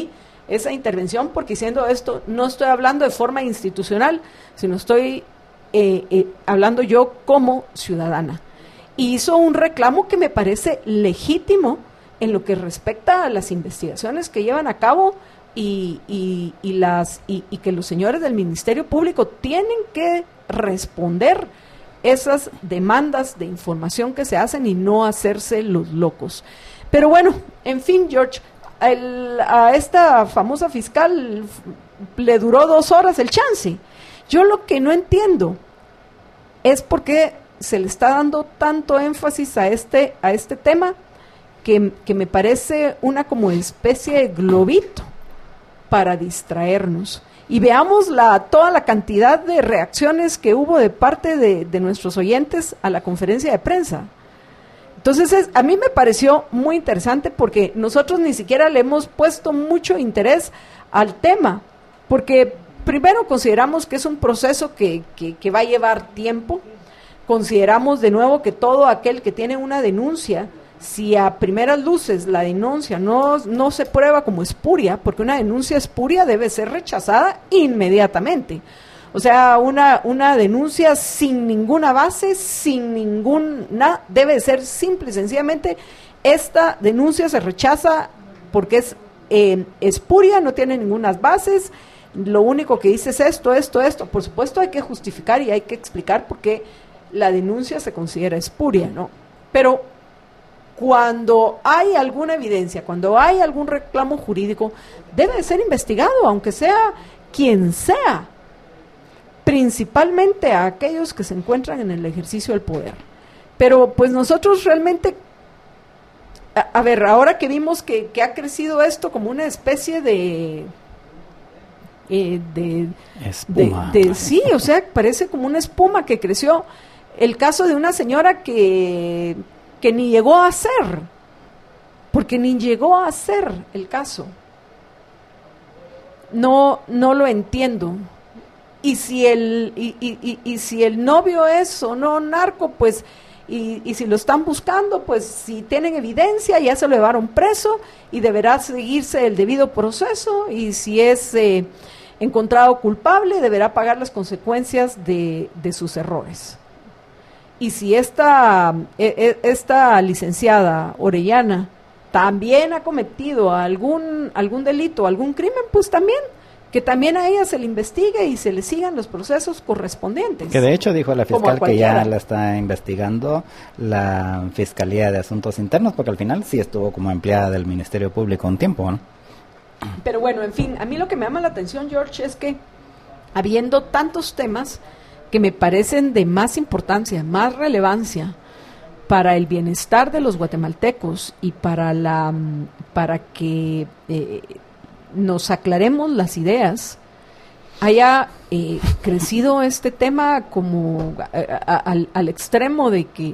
esa intervención, porque diciendo esto no estoy hablando de forma institucional, sino estoy hablando yo como ciudadana. Y hizo un reclamo que me parece legítimo en lo que respecta a las investigaciones que llevan a cabo y que los señores del Ministerio Público tienen que responder esas demandas de información que se hacen y no hacerse los locos. Pero bueno, en fin, George, a esta famosa fiscal le duró 2 horas el chance. Yo lo que no entiendo es por qué se le está dando tanto énfasis a este tema que me parece una como especie de globito para distraernos. Y veamos toda la cantidad de reacciones que hubo de parte de nuestros oyentes a la conferencia de prensa. Entonces, a mí me pareció muy interesante porque nosotros ni siquiera le hemos puesto mucho interés al tema, porque primero consideramos que es un proceso que va a llevar tiempo. Consideramos de nuevo que todo aquel que tiene una denuncia, si a primeras luces la denuncia no se prueba como espuria, porque una denuncia espuria debe ser rechazada inmediatamente. O sea, una denuncia sin ninguna base, debe ser simple y sencillamente, esta denuncia se rechaza porque es espuria, no tiene ninguna bases, lo único que dice es esto. Por supuesto hay que justificar y hay que explicar por qué la denuncia se considera espuria, ¿no? Pero cuando hay alguna evidencia, cuando hay algún reclamo jurídico, debe de ser investigado, aunque sea quien sea, principalmente a aquellos que se encuentran en el ejercicio del poder. Pero pues nosotros realmente, a ver, ahora que vimos que ha crecido esto como una especie de espuma. Sí, o sea, parece como una espuma que creció. El caso de una señora que ni llegó a ser, porque ni llegó a ser el caso. No lo entiendo. Y si el novio es o no narco, pues, y si lo están buscando, pues si tienen evidencia, ya se lo llevaron preso y deberá seguirse el debido proceso, y si es encontrado culpable, deberá pagar las consecuencias de sus errores. Y si esta licenciada Orellana también ha cometido algún delito, algún crimen, pues también, que también a ella se le investigue y se le sigan los procesos correspondientes. Que de hecho dijo la fiscal que ya la está investigando la Fiscalía de Asuntos Internos, porque al final sí estuvo como empleada del Ministerio Público un tiempo, ¿no? Pero bueno, en fin, a mí lo que me llama la atención, George, es que habiendo tantos temas que me parecen de más importancia, más relevancia para el bienestar de los guatemaltecos y para que nos aclaremos las ideas, haya crecido este tema como al extremo de que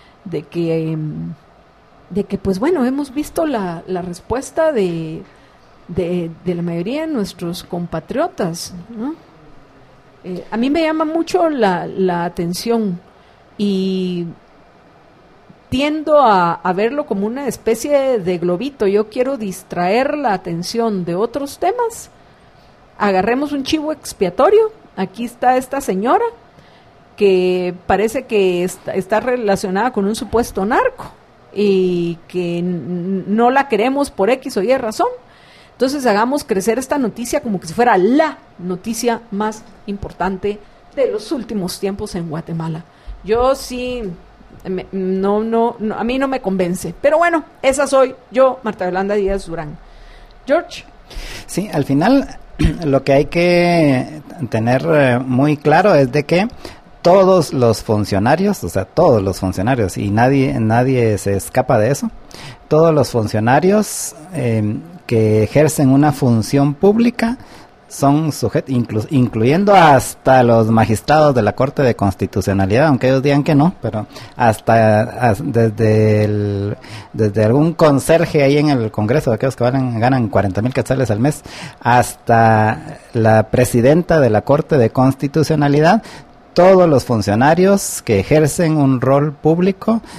pues bueno, hemos visto la respuesta de la mayoría de nuestros compatriotas, ¿no? A mí me llama mucho la atención y tiendo a verlo como una especie de globito. Yo quiero distraer la atención de otros temas. Agarremos un chivo expiatorio. Aquí está esta señora que parece que está relacionada con un supuesto narco y que no la queremos por X o Y razón. Entonces hagamos crecer esta noticia como que si fuera la noticia más importante de los últimos tiempos en Guatemala. Yo sí, a mí no me convence. Pero bueno, esa soy yo, Marta Yolanda Díaz Durán. George. Sí, al final lo que hay que tener muy claro es de que todos los funcionarios, o sea, todos los funcionarios, y nadie se escapa de eso, todos los funcionarios que ejercen una función pública son sujetos, incluyendo hasta los magistrados de la Corte de Constitucionalidad, aunque ellos digan que no, pero hasta desde algún conserje ahí en el Congreso, de aquellos que ganan 40,000 quetzales al mes, hasta la presidenta de la Corte de Constitucionalidad, todos los funcionarios que ejercen un rol público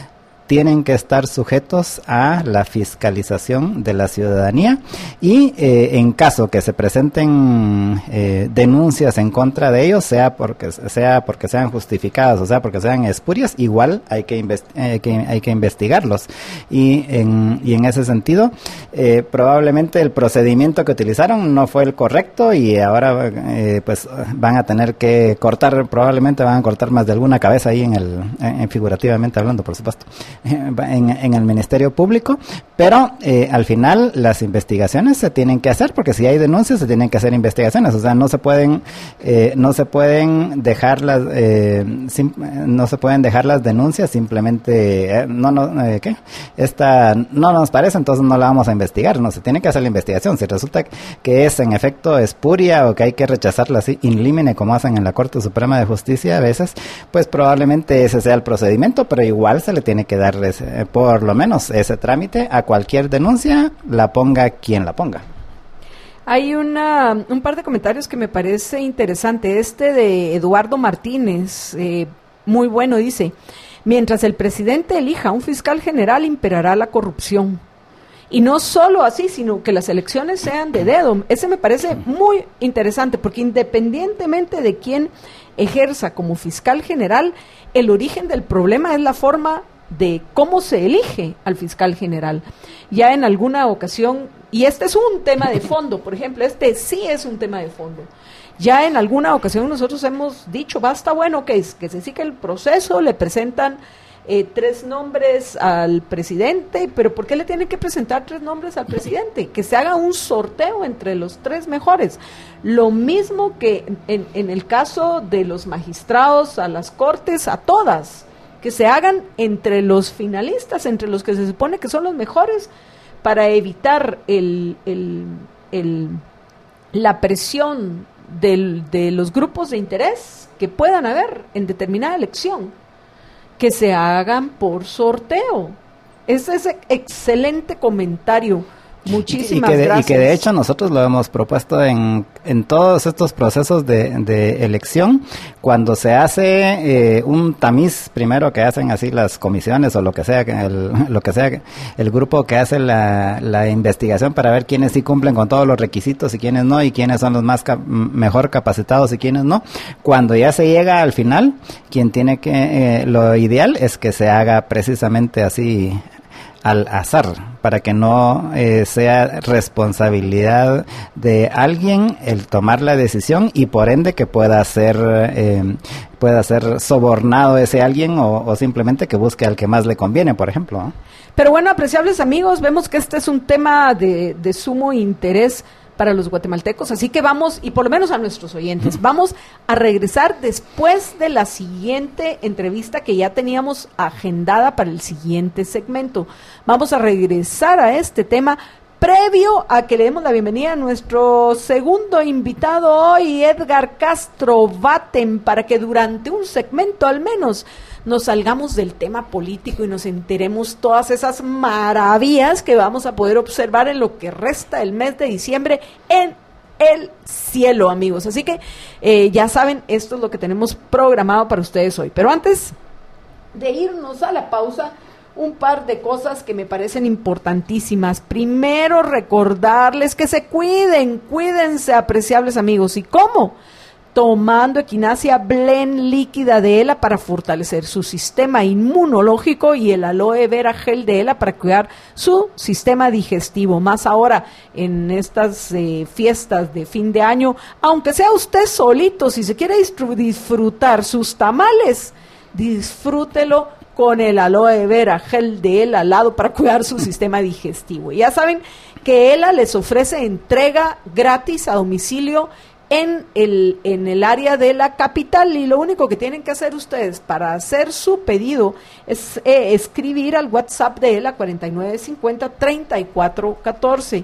tienen que estar sujetos a la fiscalización de la ciudadanía y en caso que se presenten denuncias en contra de ellos, sea porque sean justificadas o sea porque sean espurias, igual hay que investigarlos y en ese sentido probablemente el procedimiento que utilizaron no fue el correcto y ahora pues van a tener que probablemente van a cortar más de alguna cabeza ahí figurativamente hablando, por supuesto, en el Ministerio Público, pero al final las investigaciones se tienen que hacer, porque si hay denuncias se tienen que hacer investigaciones, o sea, no se pueden dejar las denuncias simplemente esta no nos parece, entonces no la vamos a investigar. No, se tiene que hacer la investigación. Si resulta que es en efecto espuria o que hay que rechazarla así in limine como hacen en la Corte Suprema de Justicia a veces, pues probablemente ese sea el procedimiento, pero igual se le tiene que dar por lo menos ese trámite a cualquier denuncia, la ponga quien la ponga. Hay un par de comentarios que me parece interesante. Este de Eduardo Martínez, muy bueno, dice: mientras el presidente elija un fiscal general, imperará la corrupción. Y no solo así, sino que las elecciones sean de dedo. Ese me parece muy interesante, porque independientemente de quién ejerza como fiscal general, el origen del problema es la forma de cómo se elige al fiscal general. Ya en alguna ocasión, y este es un tema de fondo, por ejemplo, este sí es un tema de fondo. Ya en alguna ocasión nosotros hemos dicho, basta, bueno, que se siga el proceso, le presentan 3 nombres al presidente, pero ¿por qué le tienen que presentar 3 nombres al presidente? Que se haga un sorteo entre los 3 mejores. Lo mismo que en el caso de los magistrados a las cortes, a todas, que se hagan entre los finalistas, entre los que se supone que son los mejores, para evitar la presión de los grupos de interés que puedan haber en determinada elección, que se hagan por sorteo. Ese es excelente comentario. Muchísimas gracias. Y que de hecho nosotros lo hemos propuesto en todos estos procesos de elección, cuando se hace un tamiz, primero que hacen así las comisiones o lo que sea el grupo que hace la investigación para ver quiénes sí cumplen con todos los requisitos y quiénes no, y quiénes son los más mejor capacitados y quiénes no. Cuando ya se llega al final, quien tiene que lo ideal es que se haga precisamente así al azar, para que no sea responsabilidad de alguien el tomar la decisión y por ende que pueda ser sobornado ese alguien o simplemente que busque al que más le conviene, por ejemplo, ¿no? Pero bueno, apreciables amigos, vemos que este es un tema de sumo interés para los guatemaltecos, así que vamos, y por lo menos a nuestros oyentes, vamos a regresar después de la siguiente entrevista que ya teníamos agendada para el siguiente segmento. Vamos a regresar a este tema previo a que le demos la bienvenida a nuestro segundo invitado hoy, Edgar Castro Vatten, para que durante un segmento al menos nos salgamos del tema político y nos enteremos todas esas maravillas que vamos a poder observar en lo que resta del mes de diciembre en el cielo, amigos. Así que ya saben, esto es lo que tenemos programado para ustedes hoy. Pero antes de irnos a la pausa, un par de cosas que me parecen importantísimas. Primero, recordarles que se cuídense, apreciables amigos. ¿Y cómo? Tomando Equinacia Blend líquida de ELA para fortalecer su sistema inmunológico y el aloe vera gel de ELA para cuidar su sistema digestivo. Más ahora en estas fiestas de fin de año, aunque sea usted solito, si se quiere disfrutar sus tamales, disfrútelo con el aloe vera gel de ELA al lado para cuidar su sistema digestivo. Y ya saben que ELA les ofrece entrega gratis a domicilio en el área de la capital, y lo único que tienen que hacer ustedes para hacer su pedido es escribir al WhatsApp de ELA 4950-3414,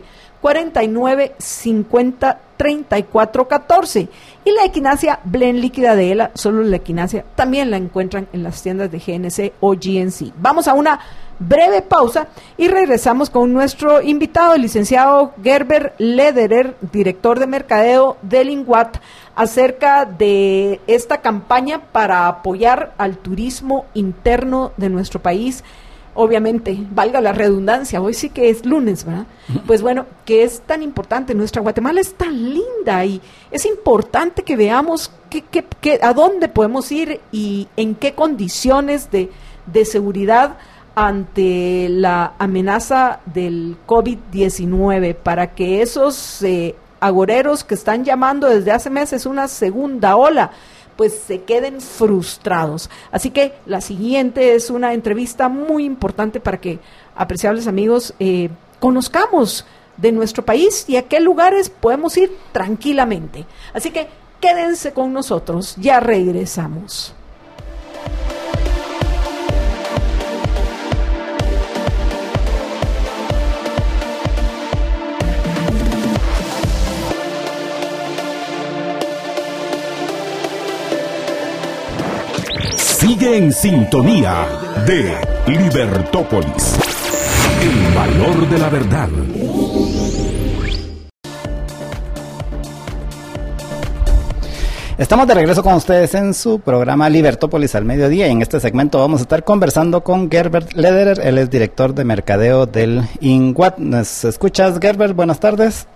4950-3414, y la Equinacia Blend líquida de ELA, solo la Equinacia, también la encuentran en las tiendas de GNC o GNC. Vamos a una breve pausa y regresamos con nuestro invitado, el licenciado Gerber Lederer, director de mercadeo del INGUAT, acerca de esta campaña para apoyar al turismo interno de nuestro país, obviamente, valga la redundancia, hoy sí que es lunes, ¿verdad? Pues bueno, que es tan importante, nuestra Guatemala es tan linda y es importante que veamos a dónde podemos ir y en qué condiciones de seguridad ante la amenaza del COVID-19, para que esos agoreros que están llamando desde hace meses una segunda ola, pues se queden frustrados. Así que la siguiente es una entrevista muy importante para que, apreciables amigos, conozcamos de nuestro país y a qué lugares podemos ir tranquilamente. Así que quédense con nosotros, ya regresamos. Sigue en sintonía de Libertópolis, el valor de la verdad. Estamos de regreso con ustedes en su programa Libertópolis al mediodía, y en este segmento vamos a estar conversando con Gerbert Lederer. Él es director de mercadeo del INGUAT. ¿Nos escuchas, Gerbert? Buenas tardes.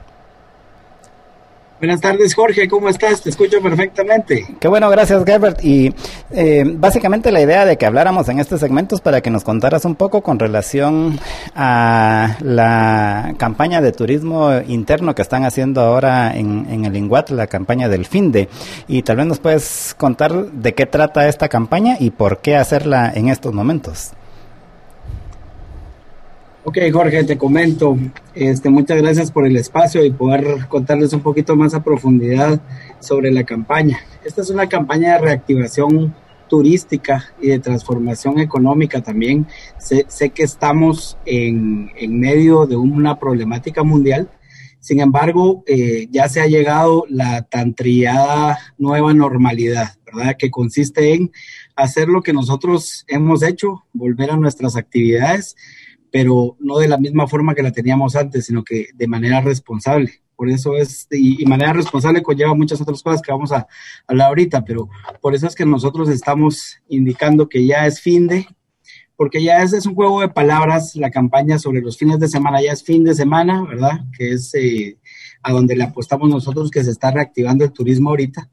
Buenas tardes, Jorge, ¿cómo estás? Te escucho perfectamente. Qué bueno, gracias, Gerbert. Y básicamente la idea de que habláramos en este segmento es para que nos contaras un poco con relación a la campaña de turismo interno que están haciendo ahora en el INGUAT, la campaña del FINDE. Y tal vez nos puedes contar de qué trata esta campaña y por qué hacerla en estos momentos. Ok, Jorge, te comento. Muchas gracias por el espacio y poder contarles un poquito más a profundidad sobre la campaña. Esta es una campaña de reactivación turística y de transformación económica también. Sé que estamos en medio de una problemática mundial. Sin embargo, ya se ha llegado la tan trillada nueva normalidad, ¿verdad? Que consiste en hacer lo que nosotros hemos hecho, volver a nuestras actividades, pero no de la misma forma que la teníamos antes, sino que de manera responsable. Por eso y manera responsable conlleva muchas otras cosas que vamos a hablar ahorita, pero por eso es que nosotros estamos indicando que ya es fin de, porque ya es un juego de palabras, la campaña sobre los fines de semana, ya es fin de semana, ¿verdad? Que es a donde le apostamos nosotros, que se está reactivando el turismo ahorita.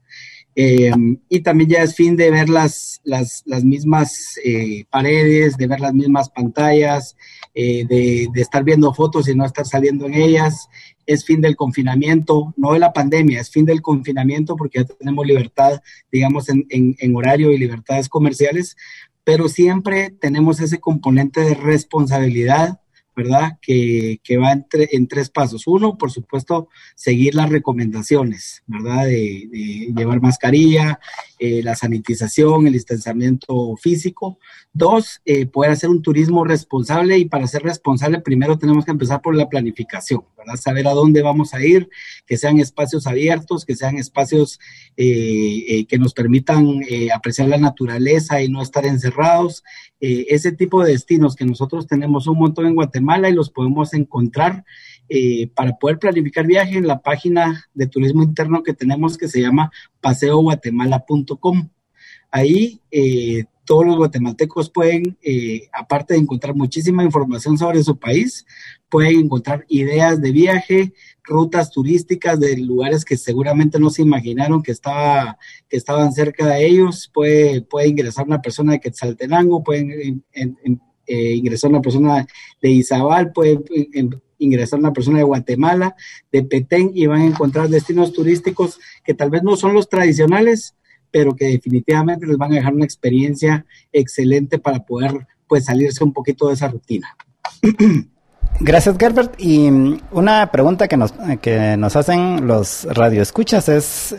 Y también ya es fin de ver las mismas paredes, de ver las mismas pantallas, de estar viendo fotos y no estar saliendo en ellas. Es fin del confinamiento, no de la pandemia, es fin del confinamiento, porque ya tenemos libertad, digamos, en horario y libertades comerciales, pero siempre tenemos ese componente de responsabilidad, ¿verdad? Que va en tres pasos. Uno, por supuesto, seguir las recomendaciones, ¿verdad? De llevar mascarilla, la sanitización, el distanciamiento físico. Dos, poder hacer un turismo responsable, y para ser responsable primero tenemos que empezar por la planificación, ¿verdad? Saber a dónde vamos a ir, que sean espacios abiertos, que sean espacios que nos permitan apreciar la naturaleza y no estar encerrados. Ese tipo de destinos que nosotros tenemos un montón en Guatemala y los podemos encontrar para poder planificar viaje en la página de turismo interno que tenemos, que se llama paseoguatemala.com. Ahí todos los guatemaltecos pueden, aparte de encontrar muchísima información sobre su país, pueden encontrar ideas de viaje, rutas turísticas de lugares que seguramente no se imaginaron que estaban cerca de ellos. Puede ingresar una persona de Quetzaltenango, puede ingresar una persona de Izabal, puede ingresar una persona de Guatemala, de Petén, y van a encontrar destinos turísticos que tal vez no son los tradicionales, pero que definitivamente les van a dejar una experiencia excelente para poder, pues, salirse un poquito de esa rutina. Gracias, Gerbert. Y una pregunta que nos hacen los radioescuchas es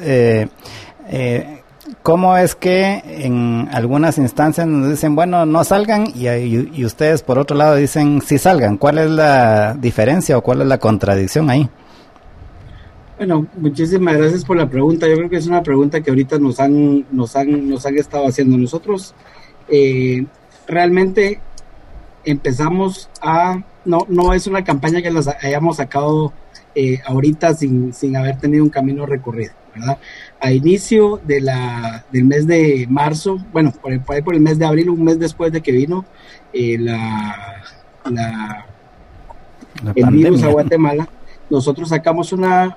¿cómo es que en algunas instancias nos dicen, bueno, no salgan, y ustedes por otro lado dicen, sí salgan? ¿Cuál es la diferencia o cuál es la contradicción ahí? Bueno, muchísimas gracias por la pregunta. Yo creo que es una pregunta que ahorita nos han estado haciendo. Nosotros realmente empezamos no es una campaña que las hayamos sacado ahorita sin haber tenido un camino recorrido, ¿verdad? A inicio del mes de marzo, bueno, por el mes de abril, un mes después de que vino el virus a Guatemala, nosotros sacamos una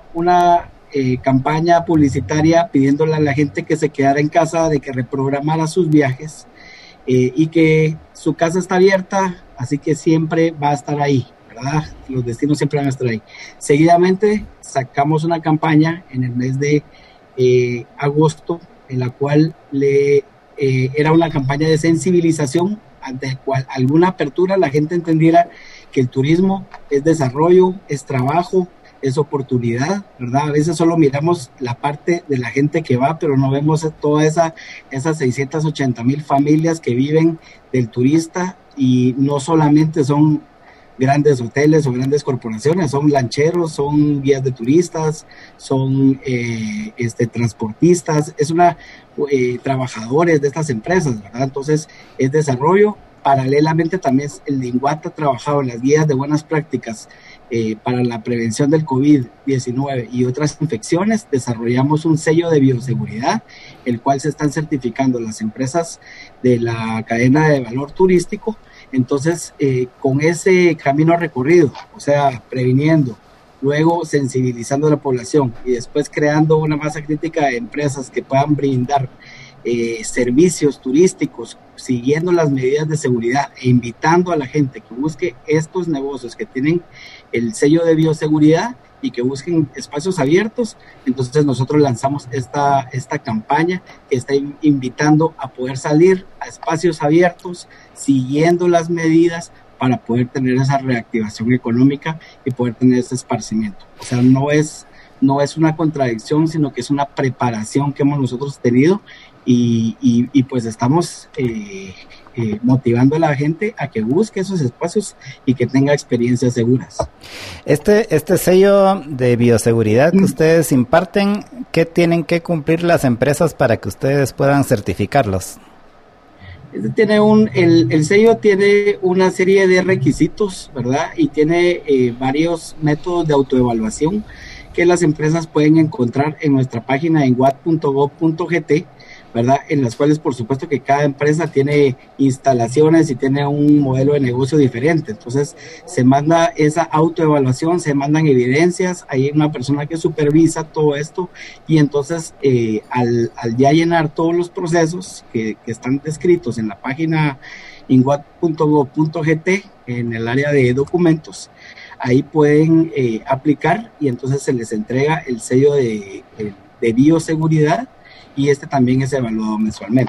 campaña publicitaria pidiéndole a la gente que se quedara en casa, de que reprogramara sus viajes, y que su casa está abierta, así que siempre va a estar ahí, ¿verdad? Los destinos siempre van a estar ahí. Seguidamente sacamos una campaña en el mes de agosto, en la cual era una campaña de sensibilización ante la cual alguna apertura la gente entendiera que el turismo es desarrollo, es trabajo, es oportunidad, ¿verdad? A veces solo miramos la parte de la gente que va, pero no vemos todas esas 680,000 familias que viven del turista, y no solamente son grandes hoteles o grandes corporaciones, son lancheros, son guías de turistas, son transportistas, trabajadores de estas empresas, ¿verdad? Entonces es desarrollo. Paralelamente también el INGUAT ha trabajado en las guías de buenas prácticas para la prevención del COVID-19 y otras infecciones. Desarrollamos un sello de bioseguridad, el cual se están certificando las empresas de la cadena de valor turístico. Entonces, con ese camino recorrido, o sea, previniendo, luego sensibilizando a la población y después creando una masa crítica de empresas que puedan brindar servicios turísticos siguiendo las medidas de seguridad e invitando a la gente que busque estos negocios que tienen el sello de bioseguridad y que busquen espacios abiertos. Entonces nosotros lanzamos esta campaña que está invitando a poder salir a espacios abiertos siguiendo las medidas para poder tener esa reactivación económica y poder tener ese esparcimiento. O sea, no es una contradicción, sino que es una preparación que hemos nosotros tenido y pues estamos motivando a la gente a que busque esos espacios y que tenga experiencias seguras. Este sello de bioseguridad que ustedes imparten, ¿qué tienen que cumplir las empresas para que ustedes puedan certificarlos? El sello tiene una serie de requisitos, ¿verdad? Y tiene varios métodos de autoevaluación que las empresas pueden encontrar en nuestra página en wat.gov.gt, ¿verdad? En las cuales, por supuesto, que cada empresa tiene instalaciones y tiene un modelo de negocio diferente. Entonces, se manda esa autoevaluación, se mandan evidencias, hay una persona que supervisa todo esto, y entonces, al ya llenar todos los procesos que están descritos en la página en wat.gov.gt, en el área de documentos, ahí pueden aplicar, y entonces se les entrega el sello de bioseguridad, y también es evaluado mensualmente.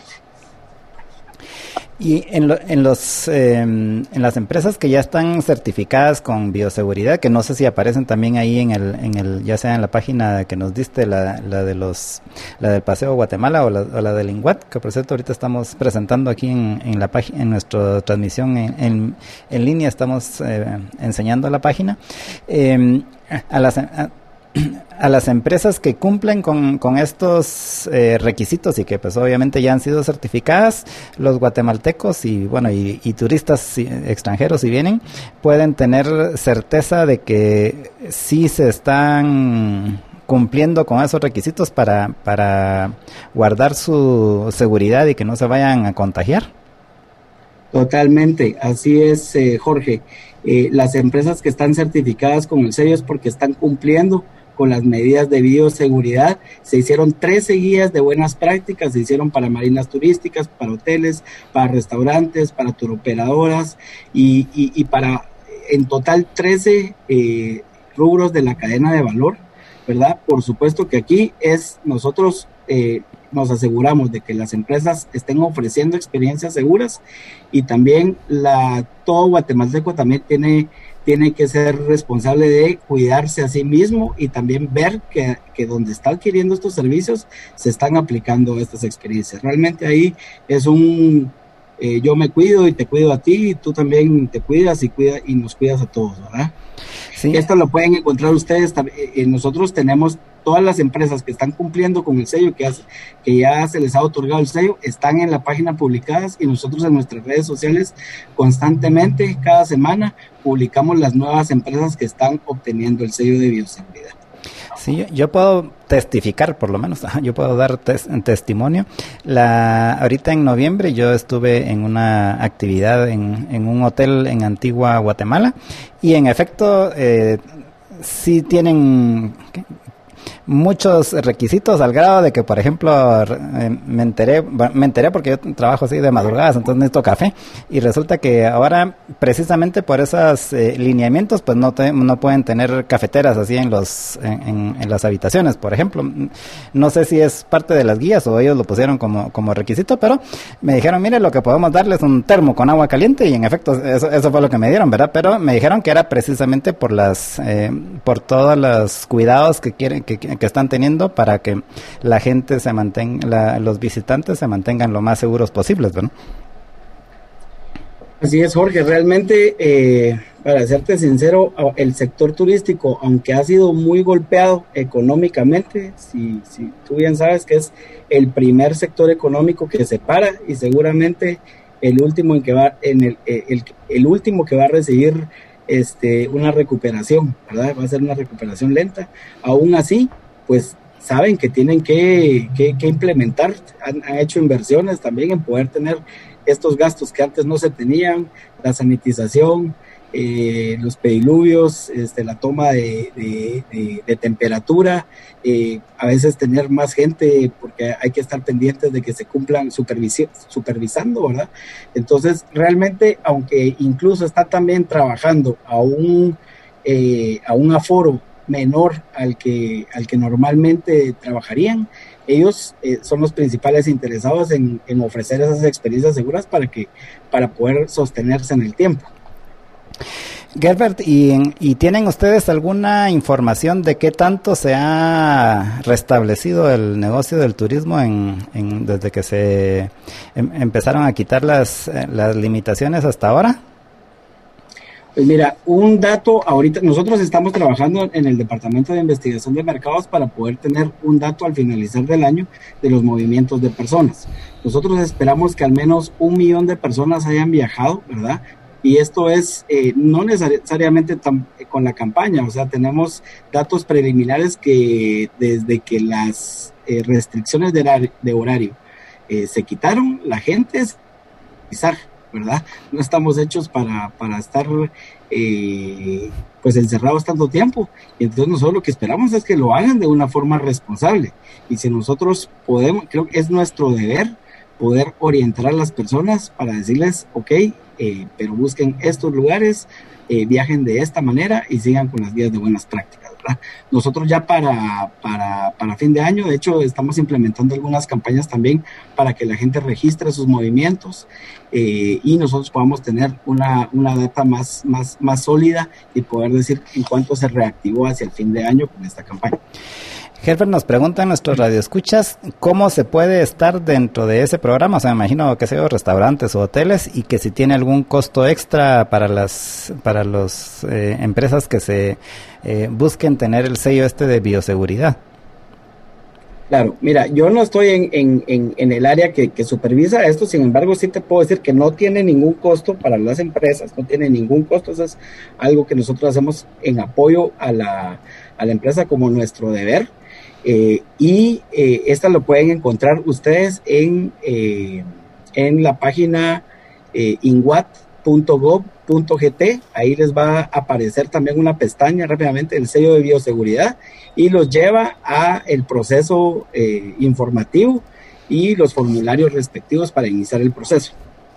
Y en las empresas que ya están certificadas con bioseguridad, que no sé si aparecen también ahí en el ya sea en la página que nos diste, la del Paseo Guatemala o la del INGUAT, que por cierto ahorita estamos presentando aquí en la página, en nuestra transmisión en línea, estamos enseñando la página. A las empresas que cumplen con estos requisitos y que pues obviamente ya han sido certificadas, los guatemaltecos y turistas extranjeros, si vienen, pueden tener certeza de que sí se están cumpliendo con esos requisitos para guardar su seguridad y que no se vayan a contagiar. Totalmente, así es, Jorge. Las empresas que están certificadas con el sello es porque están cumpliendo con las medidas de bioseguridad. Se hicieron 13 guías de buenas prácticas, se hicieron para marinas turísticas, para hoteles, para restaurantes, para turoperadoras y para en total 13 rubros de la cadena de valor, ¿verdad? Por supuesto que aquí nosotros nos aseguramos de que las empresas estén ofreciendo experiencias seguras, y también todo guatemalteco también tiene que ser responsable de cuidarse a sí mismo y también ver que donde está adquiriendo estos servicios se están aplicando estas experiencias. Realmente ahí es yo me cuido y te cuido a ti, y tú también te cuidas y nos cuidas a todos, ¿verdad? Sí. Esto lo pueden encontrar ustedes. Nosotros tenemos todas las empresas que están cumpliendo con el sello, que ya se les ha otorgado el sello, están en la página publicadas, y nosotros en nuestras redes sociales constantemente, cada semana, publicamos las nuevas empresas que están obteniendo el sello de bioseguridad. Sí, yo puedo testificar, por lo menos, yo puedo dar testimonio. Ahorita en noviembre yo estuve en una actividad en un hotel en Antigua Guatemala y en efecto sí tienen muchos requisitos al grado de que, por ejemplo, me enteré porque yo trabajo así de madrugadas, entonces necesito café, y resulta que ahora, precisamente por esos lineamientos, pues no pueden tener cafeteras así en las habitaciones, por ejemplo. No sé si es parte de las guías o ellos lo pusieron como requisito, pero me dijeron, mire, lo que podemos darles es un termo con agua caliente, y en efecto, eso fue lo que me dieron, ¿verdad? Pero me dijeron que era precisamente por todos los cuidados que están teniendo para que la gente se mantenga, los visitantes se mantengan lo más seguros posibles, ¿no? Así es, Jorge. Realmente, para serte sincero, el sector turístico, aunque ha sido muy golpeado económicamente, si tú bien sabes que es el primer sector económico que se para y seguramente el último que va a recibir una recuperación, ¿verdad? Va a ser una recuperación lenta. Aún así, pues saben que tienen que implementar, han hecho inversiones también en poder tener estos gastos que antes no se tenían, la sanitización, los pediluvios, la toma de temperatura, a veces tener más gente porque hay que estar pendientes de que se cumplan supervisando, ¿verdad? Entonces, realmente, aunque incluso está también trabajando a un aforo menor al que normalmente trabajarían, ellos son los principales interesados en ofrecer esas experiencias seguras para poder sostenerse en el tiempo. Gerbert, ¿y tienen ustedes alguna información de qué tanto se ha restablecido el negocio del turismo desde que se empezaron a quitar las limitaciones hasta ahora? Pues mira, un dato, ahorita nosotros estamos trabajando en el Departamento de Investigación de Mercados para poder tener un dato al finalizar del año de los movimientos de personas. Nosotros esperamos que al menos 1 millón de personas hayan viajado, ¿verdad? Y esto es no necesariamente con la campaña, o sea, tenemos datos preliminares que desde que las restricciones de horario se quitaron, la gente es pisar, ¿verdad? No estamos hechos para estar pues encerrados tanto tiempo, y entonces nosotros lo que esperamos es que lo hagan de una forma responsable, y si nosotros podemos, creo que es nuestro deber poder orientar a las personas para decirles, pero busquen estos lugares, viajen de esta manera y sigan con las guías de buenas prácticas, ¿verdad? Nosotros ya para fin de año, de hecho, estamos implementando algunas campañas también para que la gente registre sus movimientos y nosotros podamos tener una data más sólida y poder decir en cuánto se reactivó hacia el fin de año con esta campaña. Herbert, nos preguntan nuestros radioescuchas cómo se puede estar dentro de ese programa. O sea, me imagino que sea restaurantes o hoteles, y que si tiene algún costo extra para las empresas que se busquen tener el sello de bioseguridad. Claro, mira, yo no estoy en el área que supervisa esto, sin embargo sí te puedo decir que no tiene ningún costo para las empresas, no tiene ningún costo. Eso es algo que nosotros hacemos en apoyo a la empresa como nuestro deber. Esta lo pueden encontrar ustedes en la página inwat.gov.gt. Ahí les va a aparecer también una pestaña rápidamente del sello de bioseguridad y los lleva a el proceso informativo y los formularios respectivos para iniciar el proceso.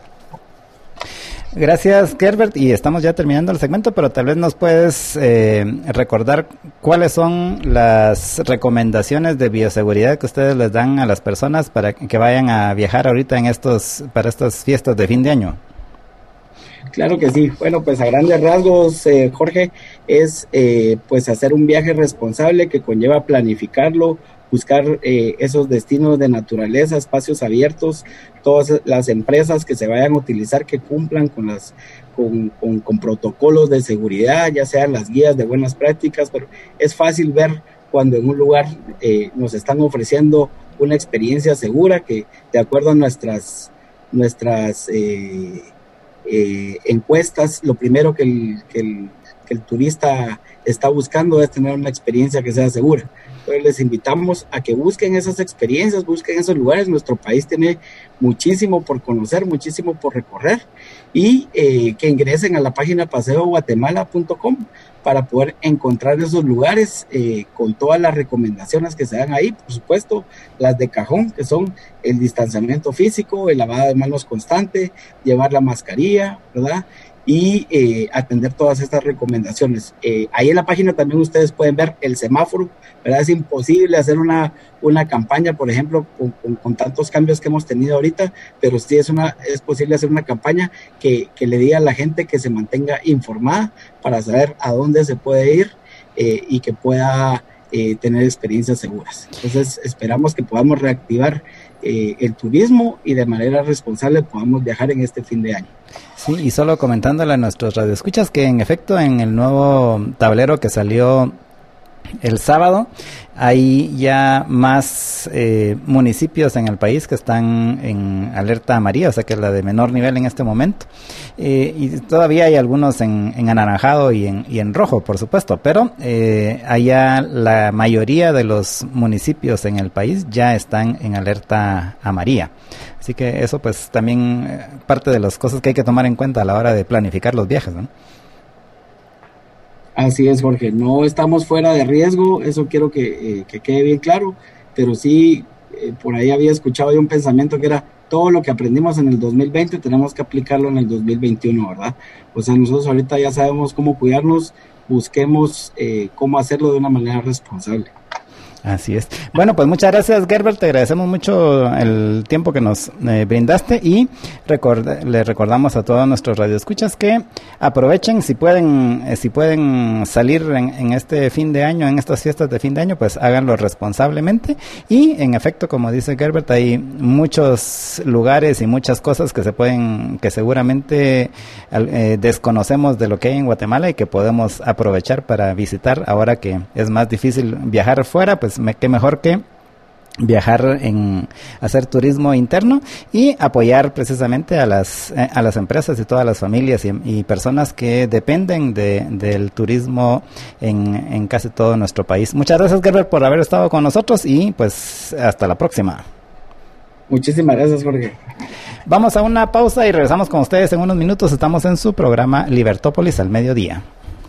Gracias, Gerbert, y estamos ya terminando el segmento, pero tal vez nos puedes recordar cuáles son las recomendaciones de bioseguridad que ustedes les dan a las personas para que vayan a viajar ahorita para estas fiestas de fin de año. Claro que sí. Bueno, pues a grandes rasgos, Jorge, es pues hacer un viaje responsable que conlleva planificarlo, buscar esos destinos de naturaleza, espacios abiertos, todas las empresas que se vayan a utilizar que cumplan con protocolos de seguridad, ya sean las guías de buenas prácticas, pero es fácil ver cuando en un lugar nos están ofreciendo una experiencia segura que de acuerdo a nuestras encuestas, lo primero que el turista está buscando es tener una experiencia que sea segura. Entonces les invitamos a que busquen esas experiencias, busquen esos lugares. Nuestro país tiene muchísimo por conocer, muchísimo por recorrer, y que ingresen a la página paseoguatemala.com para poder encontrar esos lugares con todas las recomendaciones que se dan ahí, por supuesto, las de cajón, que son el distanciamiento físico, el lavado de manos constante, llevar la mascarilla, ¿verdad? Y atender todas estas recomendaciones. Ahí en la página también ustedes pueden ver el semáforo, ¿verdad? Es imposible hacer una campaña, por ejemplo, con tantos cambios que hemos tenido ahorita, pero sí es posible hacer una campaña que le diga a la gente que se mantenga informada para saber a dónde se puede ir y que pueda tener experiencias seguras. Entonces esperamos que podamos reactivar el turismo y de manera responsable podamos viajar en este fin de año. Sí, y solo comentándole a nuestros radioescuchas que en efecto en el nuevo tablero que salió el sábado hay ya más municipios en el país que están en alerta amarilla, o sea que es la de menor nivel en este momento, y todavía hay algunos en anaranjado y en rojo, por supuesto, pero allá la mayoría de los municipios en el país ya están en alerta amarilla. Así que eso pues también parte de las cosas que hay que tomar en cuenta a la hora de planificar los viajes, ¿no? Así es, Jorge, no estamos fuera de riesgo, eso quiero que quede bien claro, pero sí, por ahí había escuchado yo un pensamiento que era todo lo que aprendimos en el 2020 tenemos que aplicarlo en el 2021, ¿verdad? O sea, nosotros ahorita ya sabemos cómo cuidarnos, busquemos cómo hacerlo de una manera responsable. Así es. Bueno, pues muchas gracias, Gerbert, te agradecemos mucho el tiempo que nos brindaste y le recordamos a todos nuestros radioescuchas que aprovechen, si pueden salir en este fin de año, en estas fiestas de fin de año, pues háganlo responsablemente y en efecto, como dice Gerbert, hay muchos lugares y muchas cosas que seguramente desconocemos de lo que hay en Guatemala y que podemos aprovechar para visitar ahora que es más difícil viajar fuera, pues qué mejor que viajar hacer turismo interno y apoyar precisamente a las empresas y todas las familias y personas que dependen del turismo en casi todo nuestro país. Muchas gracias, Gerbert, por haber estado con nosotros y pues hasta la próxima. Muchísimas gracias, Jorge. Vamos a una pausa y regresamos con ustedes en unos minutos. Estamos en su programa Libertópolis al mediodía.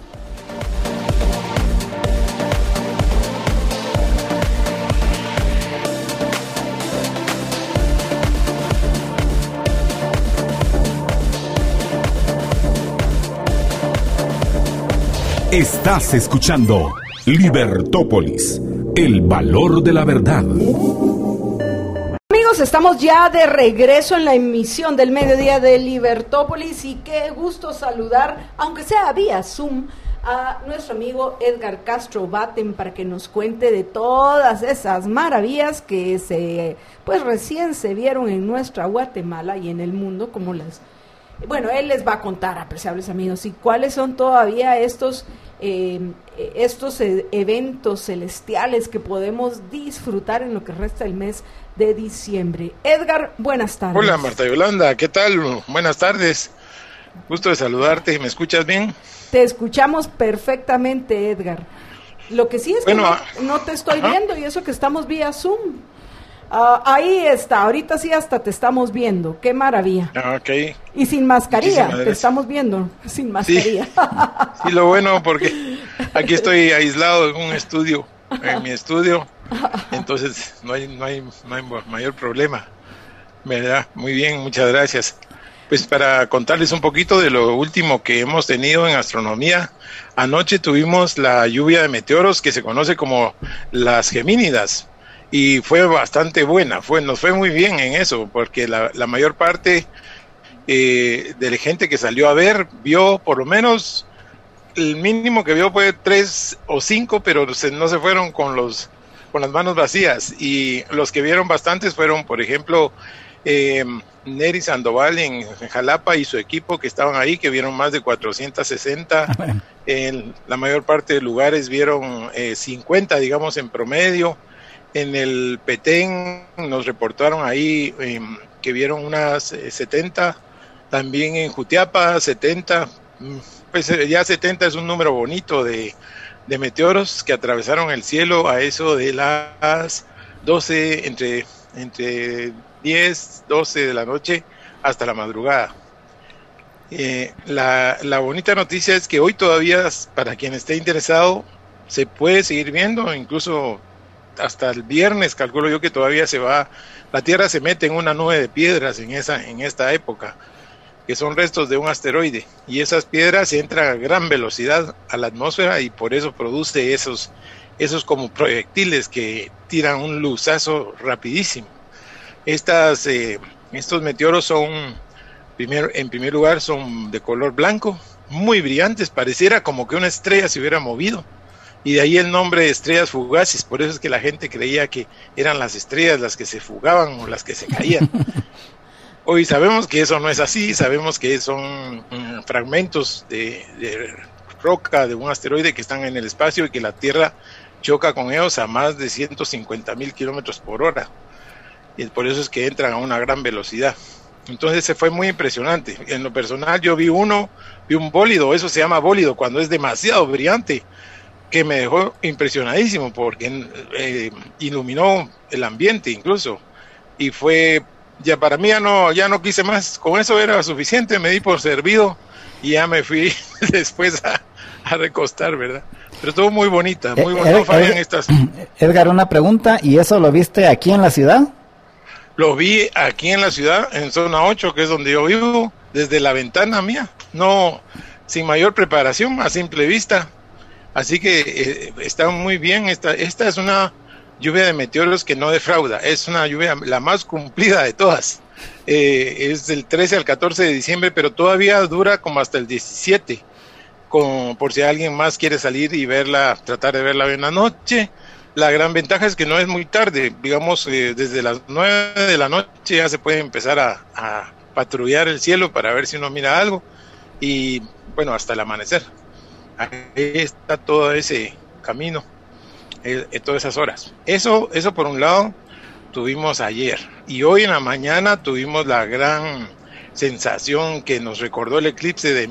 Estás escuchando Libertópolis, el valor de la verdad. Amigos, estamos ya de regreso en la emisión del mediodía de Libertópolis y qué gusto saludar, aunque sea vía Zoom, a nuestro amigo Edgar Castro Batten para que nos cuente de todas esas maravillas que recién se vieron en nuestra Guatemala y en el mundo, como bueno, él les va a contar, apreciables amigos, y cuáles son todavía estos eventos celestiales que podemos disfrutar en lo que resta el mes de diciembre. Edgar, buenas tardes. Hola, Marta Yolanda, ¿qué tal? Buenas tardes. Gusto de saludarte. ¿Me escuchas bien? Te escuchamos perfectamente, Edgar. Lo que sí es que no te estoy viendo, y eso que estamos vía Zoom. Ahí está, ahorita sí hasta te estamos viendo, qué maravilla. Okay. Y sin mascarilla, te estamos viendo, sin mascarilla. Sí, lo bueno, porque aquí estoy aislado en un estudio, en mi estudio, entonces no hay mayor problema. ¿Verdad? Muy bien, muchas gracias. Pues para contarles un poquito de lo último que hemos tenido en astronomía, anoche tuvimos la lluvia de meteoros que se conoce como las Gemínidas. Y fue bastante buena, nos fue muy bien en eso, porque la mayor parte de la gente que salió a ver, vio por lo menos, el mínimo que vio fue 3 o 5, pero no se fueron con las manos vacías, y los que vieron bastantes fueron, por ejemplo, Nery Sandoval en Jalapa y su equipo que estaban ahí, que vieron más de 460, en la mayor parte de lugares vieron 50, digamos, en promedio. En el Petén nos reportaron ahí que vieron unas 70, también en Jutiapa 70, pues ya 70 es un número bonito de meteoros que atravesaron el cielo a eso de las 12, entre 10, 12 de la noche hasta la madrugada. La bonita noticia es que hoy todavía, para quien esté interesado, se puede seguir viendo, incluso hasta el viernes, calculo yo que todavía la Tierra se mete en una nube de piedras en esta época, que son restos de un asteroide, y esas piedras entran a gran velocidad a la atmósfera y por eso produce esos como proyectiles que tiran un luzazo rapidísimo. Estos meteoros son, en primer lugar, son de color blanco, muy brillantes, pareciera como que una estrella se hubiera movido, y de ahí el nombre de estrellas fugaces. Por eso es que la gente creía que eran las estrellas las que se fugaban o las que se caían. Hoy sabemos que eso no es así, sabemos que son fragmentos de roca de un asteroide que están en el espacio y que la Tierra choca con ellos a más de 150,000 kilómetros por hora. Y por eso es que entran a una gran velocidad. Entonces se fue muy impresionante. En lo personal yo vi un bólido, eso se llama bólido cuando es demasiado brillante, que me dejó impresionadísimo porque iluminó el ambiente incluso. Y fue, ya para mí ya no quise más, con eso era suficiente, me di por servido y ya me fui después a recostar, ¿verdad? Pero estuvo muy bonita, muy bonita. Edgar, una pregunta, ¿y eso lo viste aquí en la ciudad? Lo vi aquí en la ciudad, en zona 8, que es donde yo vivo, desde la ventana mía, no, sin mayor preparación, a simple vista. Así que está muy bien. Esta es una lluvia de meteoros que no defrauda, es una lluvia la más cumplida de todas. Es del 13 al 14 de diciembre, pero todavía dura como hasta el 17, por si alguien más quiere salir y tratar de verla en la noche. La gran ventaja es que no es muy tarde, digamos, desde las 9 de la noche ya se puede empezar a patrullar el cielo para ver si uno mira algo, y bueno, hasta el amanecer. Ahí está todo ese camino, todas esas horas. Eso por un lado tuvimos ayer, y hoy en la mañana tuvimos la gran sensación que nos recordó el eclipse de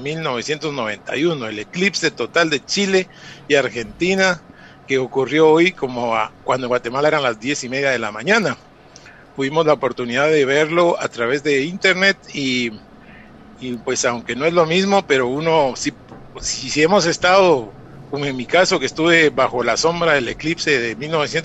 1991, el eclipse total de Chile y Argentina, que ocurrió hoy cuando en Guatemala eran las 10:30 de la mañana. Tuvimos la oportunidad de verlo a través de internet y pues aunque no es lo mismo, pero uno si hemos estado, como en mi caso que estuve bajo la sombra del eclipse de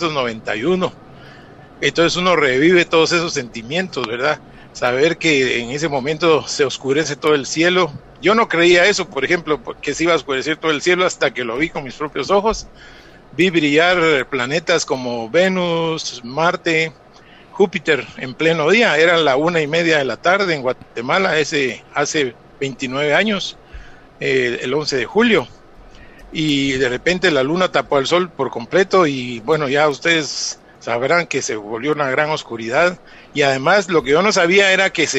1991, entonces uno revive todos esos sentimientos, ¿verdad? Saber que en ese momento se oscurece todo el cielo. Yo no creía eso, por ejemplo, que se iba a oscurecer todo el cielo hasta que lo vi con mis propios ojos. Vi brillar planetas como Venus, Marte, Júpiter en pleno día. Era la 1:30 de la tarde en Guatemala, hace 29 años, el 11 de julio. Y de repente la luna tapó al sol por completo y bueno, ya ustedes sabrán que se volvió una gran oscuridad. Y además lo que yo no sabía era que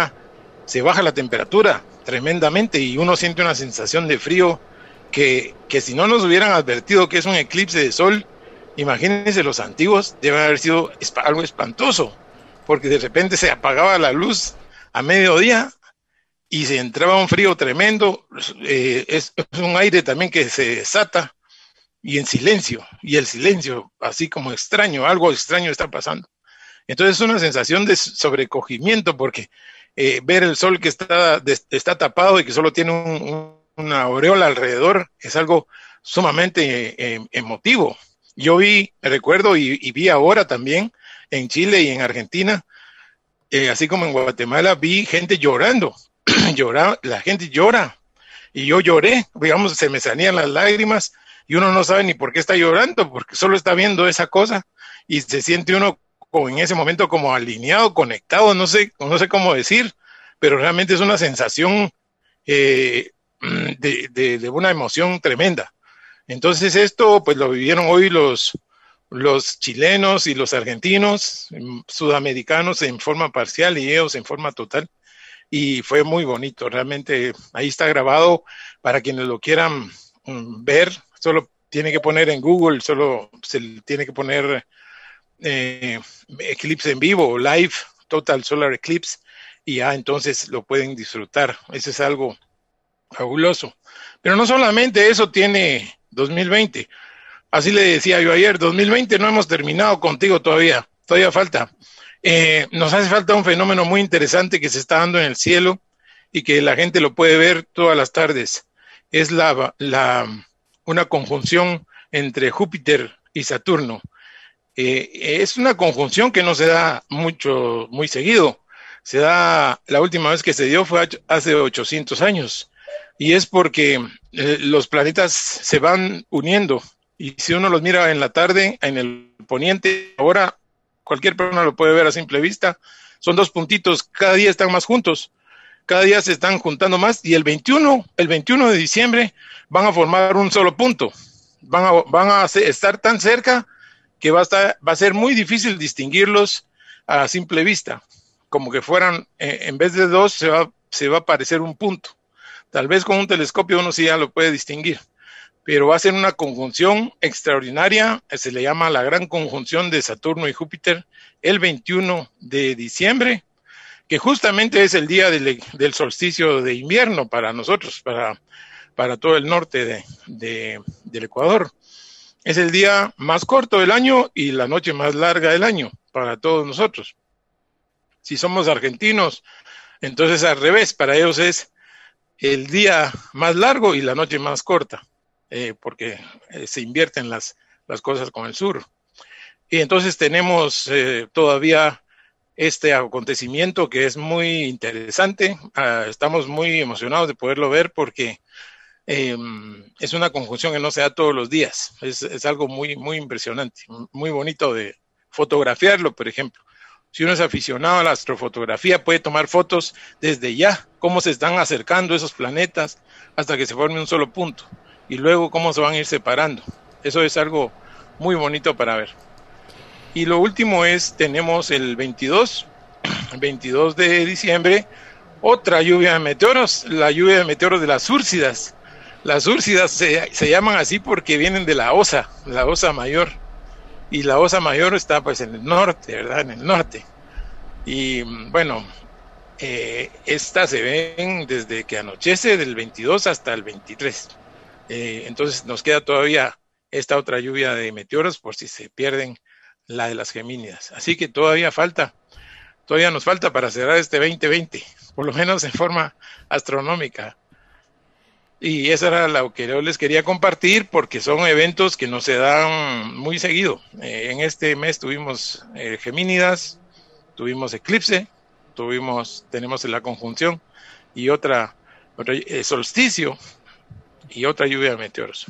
se baja la temperatura tremendamente y uno siente una sensación de frío que si no nos hubieran advertido que es un eclipse de sol, imagínense, los antiguos deben haber sido algo espantoso, porque de repente se apagaba la luz a mediodía y se entraba un frío tremendo. Es un aire también que se desata y en silencio, y el silencio así como extraño, algo extraño está pasando. Entonces es una sensación de sobrecogimiento, porque ver el sol que está tapado y que solo tiene una aureola alrededor es algo sumamente emotivo. Yo recuerdo y vi ahora también en Chile y en Argentina, así como en Guatemala, vi gente llorando. La gente llora y yo lloré, digamos, se me salían las lágrimas y uno no sabe ni por qué está llorando, porque solo está viendo esa cosa y se siente uno en ese momento como alineado, conectado, no sé cómo decir, pero realmente es una sensación de una emoción tremenda. Entonces esto pues lo vivieron hoy los chilenos y los argentinos, sudamericanos en forma parcial y ellos en forma total, y fue muy bonito. Realmente ahí está grabado para quienes lo quieran ver. Solo tiene que poner en Google, solo se tiene que poner eclipse en vivo, live, total solar eclipse, y ya entonces lo pueden disfrutar. Eso es algo Fabuloso. Pero no solamente eso tiene 2020. Así le decía yo ayer, 2020 no hemos terminado contigo todavía falta. Nos hace falta un fenómeno muy interesante que se está dando en el cielo y que la gente lo puede ver todas las tardes. Es una conjunción entre Júpiter y Saturno. Es una conjunción que no se da muy seguido. Se da, la última vez que se dio fue hace 800 años. Y es porque los planetas se van uniendo. Y si uno los mira en la tarde, en el poniente, ahora cualquier persona lo puede ver a simple vista, son dos puntitos, cada día están más juntos, cada día se están juntando más, y el 21 de diciembre van a formar un solo punto, van a estar tan cerca que va a ser muy difícil distinguirlos a simple vista, como que fueran, en vez de dos, se va a parecer un punto. Tal vez con un telescopio uno sí ya lo puede distinguir, pero va a ser una conjunción extraordinaria, se le llama la gran conjunción de Saturno y Júpiter, el 21 de diciembre, que justamente es el día del solsticio de invierno para nosotros, para todo el norte del Ecuador. Es el día más corto del año y la noche más larga del año para todos nosotros. Si somos argentinos, entonces al revés, para ellos es el día más largo y la noche más corta. Porque se invierten las cosas con el sur. Y entonces tenemos todavía este acontecimiento que es muy interesante. Estamos muy emocionados de poderlo ver porque es una conjunción que no se da todos los días. Es algo muy, muy impresionante, muy bonito de fotografiarlo, por ejemplo. Si uno es aficionado a la astrofotografía, puede tomar fotos desde ya, cómo se están acercando esos planetas hasta que se forme un solo punto. Y luego cómo se van a ir separando. Eso es algo muy bonito para ver. Y lo último tenemos el 22 de diciembre, otra lluvia de meteoros, la lluvia de meteoros de las Úrsidas. Las Úrsidas se llaman así porque vienen de la Osa Mayor. Y la Osa Mayor está pues en el norte, ¿verdad? En el norte. Y bueno, estas se ven desde que anochece del 22 hasta el 23. Entonces nos queda todavía esta otra lluvia de meteoros por si se pierden la de las Gemínidas. Así que todavía nos falta para cerrar este 2020, por lo menos en forma astronómica. Y eso era lo que yo les quería compartir porque son eventos que no se dan muy seguido. En este mes tuvimos Gemínidas, tuvimos eclipse, tenemos la conjunción y otra solsticio. Y otra lluvia de meteoros.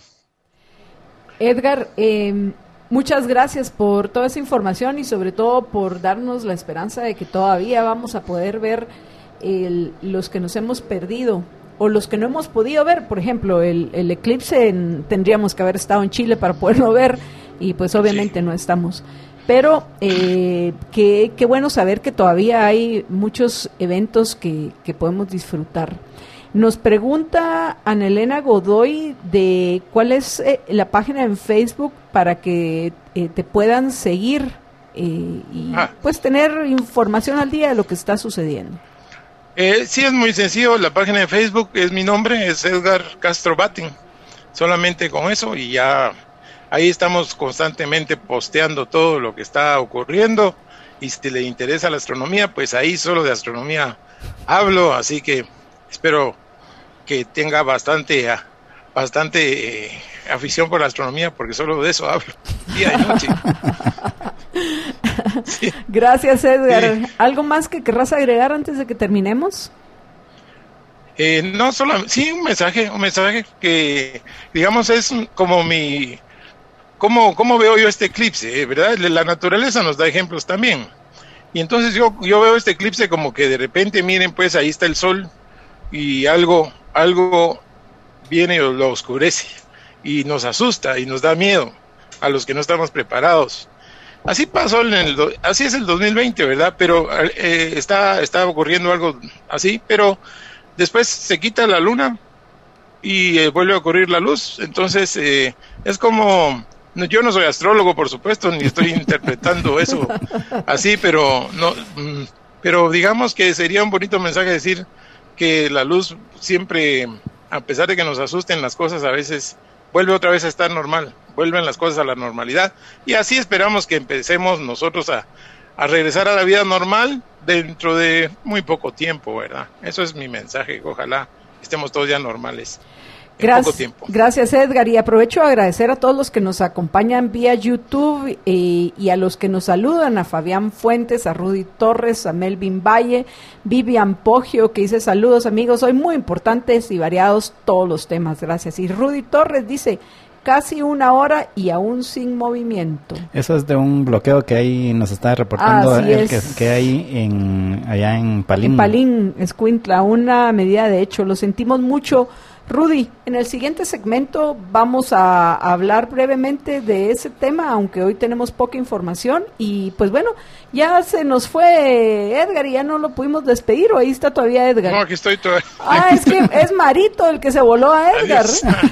Edgar, muchas gracias por toda esa información y sobre todo por darnos la esperanza de que todavía vamos a poder ver los que nos hemos perdido o los que no hemos podido ver. Por ejemplo, el eclipse tendríamos que haber estado en Chile para poderlo ver y pues obviamente no estamos. Pero qué bueno saber que todavía hay muchos eventos que podemos disfrutar. Nos pregunta Ana Elena Godoy de cuál es la página en Facebook para que te puedan seguir y pues tener información al día de lo que está sucediendo. Sí, es muy sencillo. La página de Facebook es mi nombre, es Edgar Castro Batten. Solamente con eso y ya ahí estamos constantemente posteando todo lo que está ocurriendo. Y si le interesa la astronomía, pues ahí solo de astronomía hablo. Así que espero que tenga bastante afición por la astronomía, porque solo de eso hablo, día y noche. Sí. Gracias, Edgar. Sí. ¿Algo más que querrás agregar antes de que terminemos? No, sí, un mensaje que, digamos, es como cómo veo yo este eclipse, ¿verdad? La naturaleza nos da ejemplos también. Y entonces yo veo este eclipse como que de repente, miren, pues ahí está el sol y algo viene y lo oscurece y nos asusta y nos da miedo a los que no estamos preparados. Así pasó así es el 2020, ¿verdad? Pero está ocurriendo algo así, pero después se quita la luna y vuelve a ocurrir la luz. Entonces es como, yo no soy astrólogo, por supuesto, ni estoy interpretando eso así, pero digamos que sería un bonito mensaje decir que la luz siempre a pesar de que nos asusten las cosas, a veces vuelve otra vez a estar normal, vuelven las cosas a la normalidad, y así esperamos que empecemos nosotros a regresar a la vida normal dentro de muy poco tiempo, ¿verdad? Eso es mi mensaje, ojalá estemos todos ya normales. Poco tiempo. Gracias, Edgar, y aprovecho a agradecer a todos los que nos acompañan vía YouTube y a los que nos saludan, a Fabián Fuentes, a Rudy Torres, a Melvin Valle, Vivian Poggio, que dice saludos amigos, hoy muy importantes y variados todos los temas, gracias. Y Rudy Torres dice, casi 1 hora y aún sin movimiento. Eso es de un bloqueo que ahí nos está reportando que hay allá en Palín. En Palín, Escuintla, una medida de hecho, lo sentimos mucho. Rudy, en el siguiente segmento vamos a hablar brevemente de ese tema, aunque hoy tenemos poca información, y pues bueno, ya se nos fue Edgar y ya no lo pudimos despedir, ¿o ahí está todavía Edgar? No, aquí estoy todavía. Es que es Marito el que se voló a Edgar.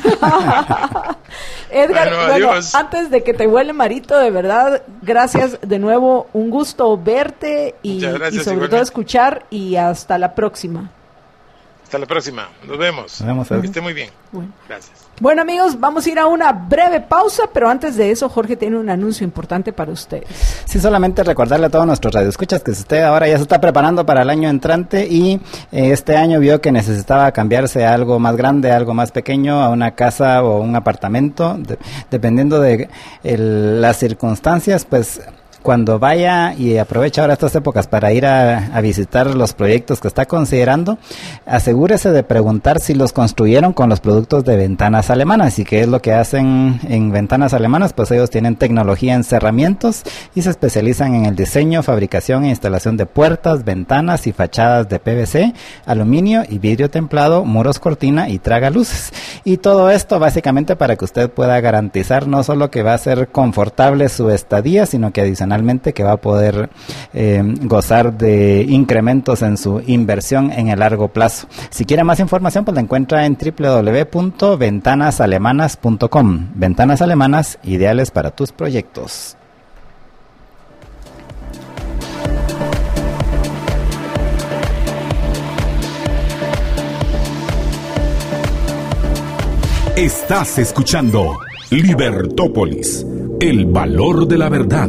Edgar, bueno, antes de que te vuele Marito, de verdad, gracias de nuevo, un gusto verte y sobre todo escuchar, y hasta la próxima. Hasta la próxima, nos vemos. Que esté muy bien. Bueno. Gracias. Bueno amigos, vamos a ir a una breve pausa, pero antes de eso Jorge tiene un anuncio importante para ustedes. Sí, solamente recordarle a todos nuestros radioescuchas que usted ahora ya se está preparando para el año entrante y este año vio que necesitaba cambiarse a algo más grande, a algo más pequeño, a una casa o un apartamento, dependiendo de las circunstancias, pues cuando vaya y aproveche ahora estas épocas para ir a visitar los proyectos que está considerando, asegúrese de preguntar si los construyeron con los productos de Ventanas Alemanas. ¿Y qué es lo que hacen en Ventanas Alemanas? Pues ellos tienen tecnología en cerramientos y se especializan en el diseño, fabricación e instalación de puertas, ventanas y fachadas de PVC, aluminio y vidrio templado, muros cortina y tragaluces. Y todo esto básicamente para que usted pueda garantizar no solo que va a ser confortable su estadía, sino que adicionalmente que va a poder gozar de incrementos en su inversión en el largo plazo. Si quiere más información, pues la encuentra en www.ventanasalemanas.com. Ventanas Alemanas, ideales para tus proyectos. Estás escuchando Libertópolis, el valor de la verdad.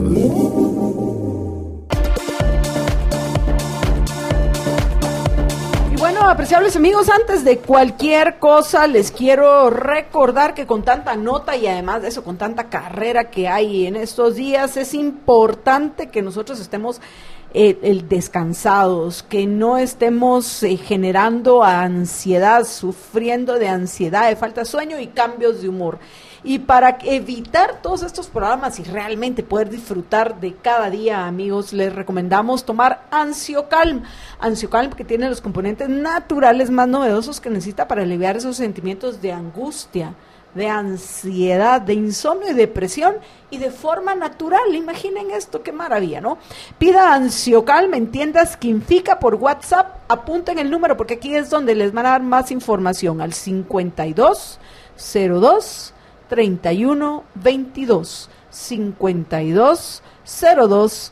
Y bueno, apreciables amigos, antes de cualquier cosa les quiero recordar que con tanta nota y además de eso con tanta carrera que hay en estos días, es importante que nosotros estemos descansados, que no estemos generando ansiedad, sufriendo de ansiedad, de falta de sueño y cambios de humor. Y para evitar todos estos programas y realmente poder disfrutar de cada día, amigos, les recomendamos tomar Ansiocalm. Ansiocalm, que tiene los componentes naturales más novedosos que necesita para aliviar esos sentimientos de angustia, de ansiedad, de insomnio y depresión, y de forma natural. Imaginen esto, qué maravilla, ¿no? Pida Ansiocalm en tiendas Quinfica por WhatsApp, apunten el número porque aquí es donde les van a dar más información, al 5202 3122 5202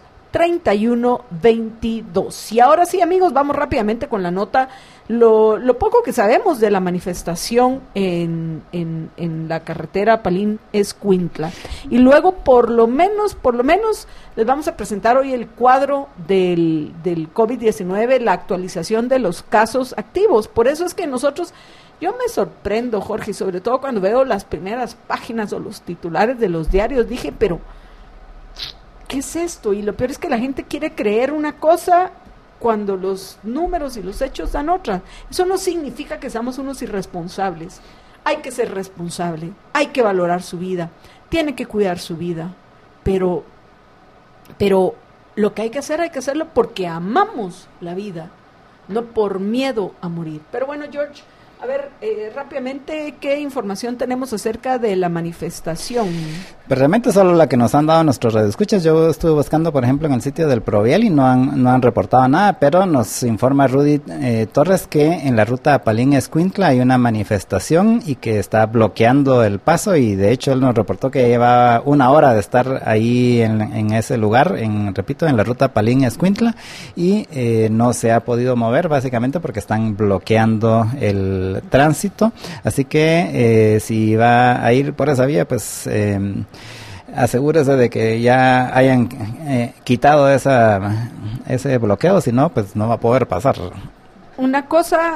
3122. Y ahora sí, amigos, vamos rápidamente con la nota. Lo poco que sabemos de la manifestación en la carretera Palín-Escuintla. Y luego, por lo menos, les vamos a presentar hoy el cuadro del COVID-19, la actualización de los casos activos. Por eso es que yo me sorprendo, Jorge, sobre todo cuando veo las primeras páginas o los titulares de los diarios, dije, pero ¿qué es esto? Y lo peor es que la gente quiere creer una cosa cuando los números y los hechos dan otra. Eso no significa que seamos unos irresponsables. Hay que ser responsable, hay que valorar su vida, tiene que cuidar su vida, pero lo que hay que hacerlo porque amamos la vida, no por miedo a morir. Pero bueno, George, a ver, rápidamente, ¿qué información tenemos acerca de la manifestación? Pues realmente solo la que nos han dado nuestros radioescuchas. Yo estuve buscando, por ejemplo, en el sitio del Provial y no han reportado nada, pero nos informa Rudy Torres que en la ruta Palín-Escuintla hay una manifestación y que está bloqueando el paso, y de hecho él nos reportó que lleva 1 hora de estar ahí en ese lugar, repito, en la ruta Palín-Escuintla, y no se ha podido mover básicamente porque están bloqueando el el tránsito, así que si va a ir por esa vía, pues asegúrese de que ya hayan quitado ese bloqueo, si no, pues no va a poder pasar. Una cosa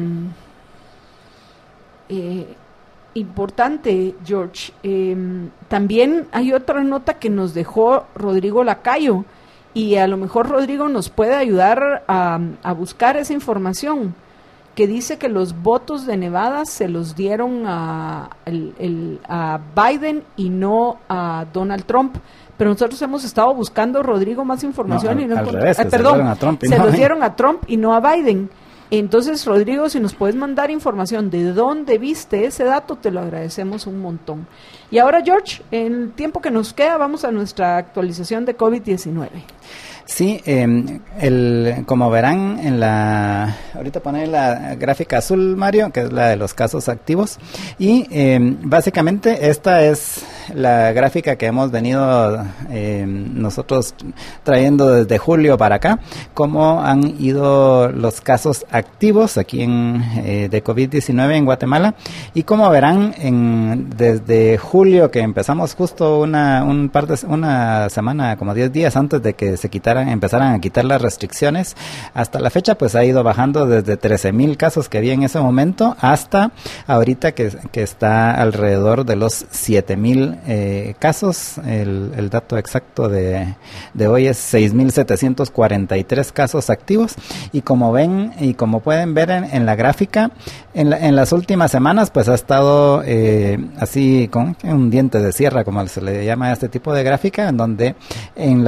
importante, George, también hay otra nota que nos dejó Rodrigo Lacayo, y a lo mejor Rodrigo nos puede ayudar a buscar esa información, que dice que los votos de Nevada se los dieron a Biden y no a Donald Trump. Pero nosotros hemos estado buscando, Rodrigo, más información y no encontramos. Se los dieron a Trump y no a Biden. Entonces, Rodrigo, si nos puedes mandar información de dónde viste ese dato, te lo agradecemos un montón. Y ahora, George, en el tiempo que nos queda, vamos a nuestra actualización de COVID-19. Sí, como verán ahorita pone la gráfica azul, Mario, que es la de los casos activos, y básicamente esta es la gráfica que hemos venido nosotros trayendo desde julio para acá, cómo han ido los casos activos aquí de COVID-19 en Guatemala, y como verán, desde julio, que empezamos justo una semana, como 10 días antes de que empezaran a quitar las restricciones, hasta la fecha pues ha ido bajando desde 13,000 casos que había en ese momento hasta ahorita que está alrededor de los 7,000 casos. El dato exacto de hoy es 6,743 casos activos, y como pueden ver en la gráfica, en las últimas semanas pues ha estado así con un diente de sierra, como se le llama a este tipo de gráfica, en donde en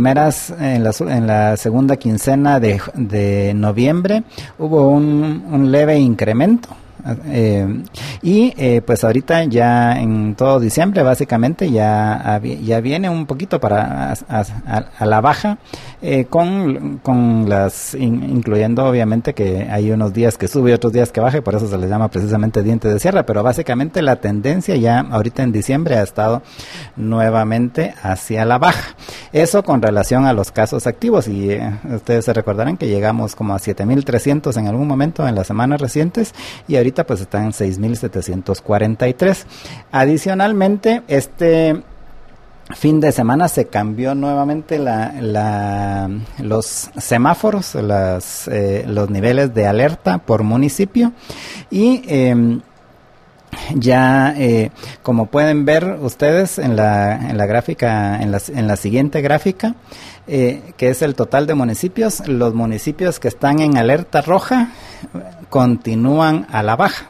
la segunda quincena de noviembre hubo un leve incremento. Pues ahorita ya en todo diciembre básicamente ya viene un poquito a la baja, incluyendo obviamente que hay unos días que sube y otros días que baja, y por eso se les llama precisamente diente de sierra, pero básicamente la tendencia ya ahorita en diciembre ha estado nuevamente hacia la baja. Eso con relación a los casos activos, y ustedes se recordarán que llegamos como a 7,300 en algún momento en las semanas recientes, y ahorita pues están en 6,743. Adicionalmente, este fin de semana se cambió nuevamente los semáforos, los niveles de alerta por municipio, y como pueden ver ustedes en la gráfica, en la siguiente gráfica, que es el total de municipios, los municipios que están en alerta roja continúan a la baja.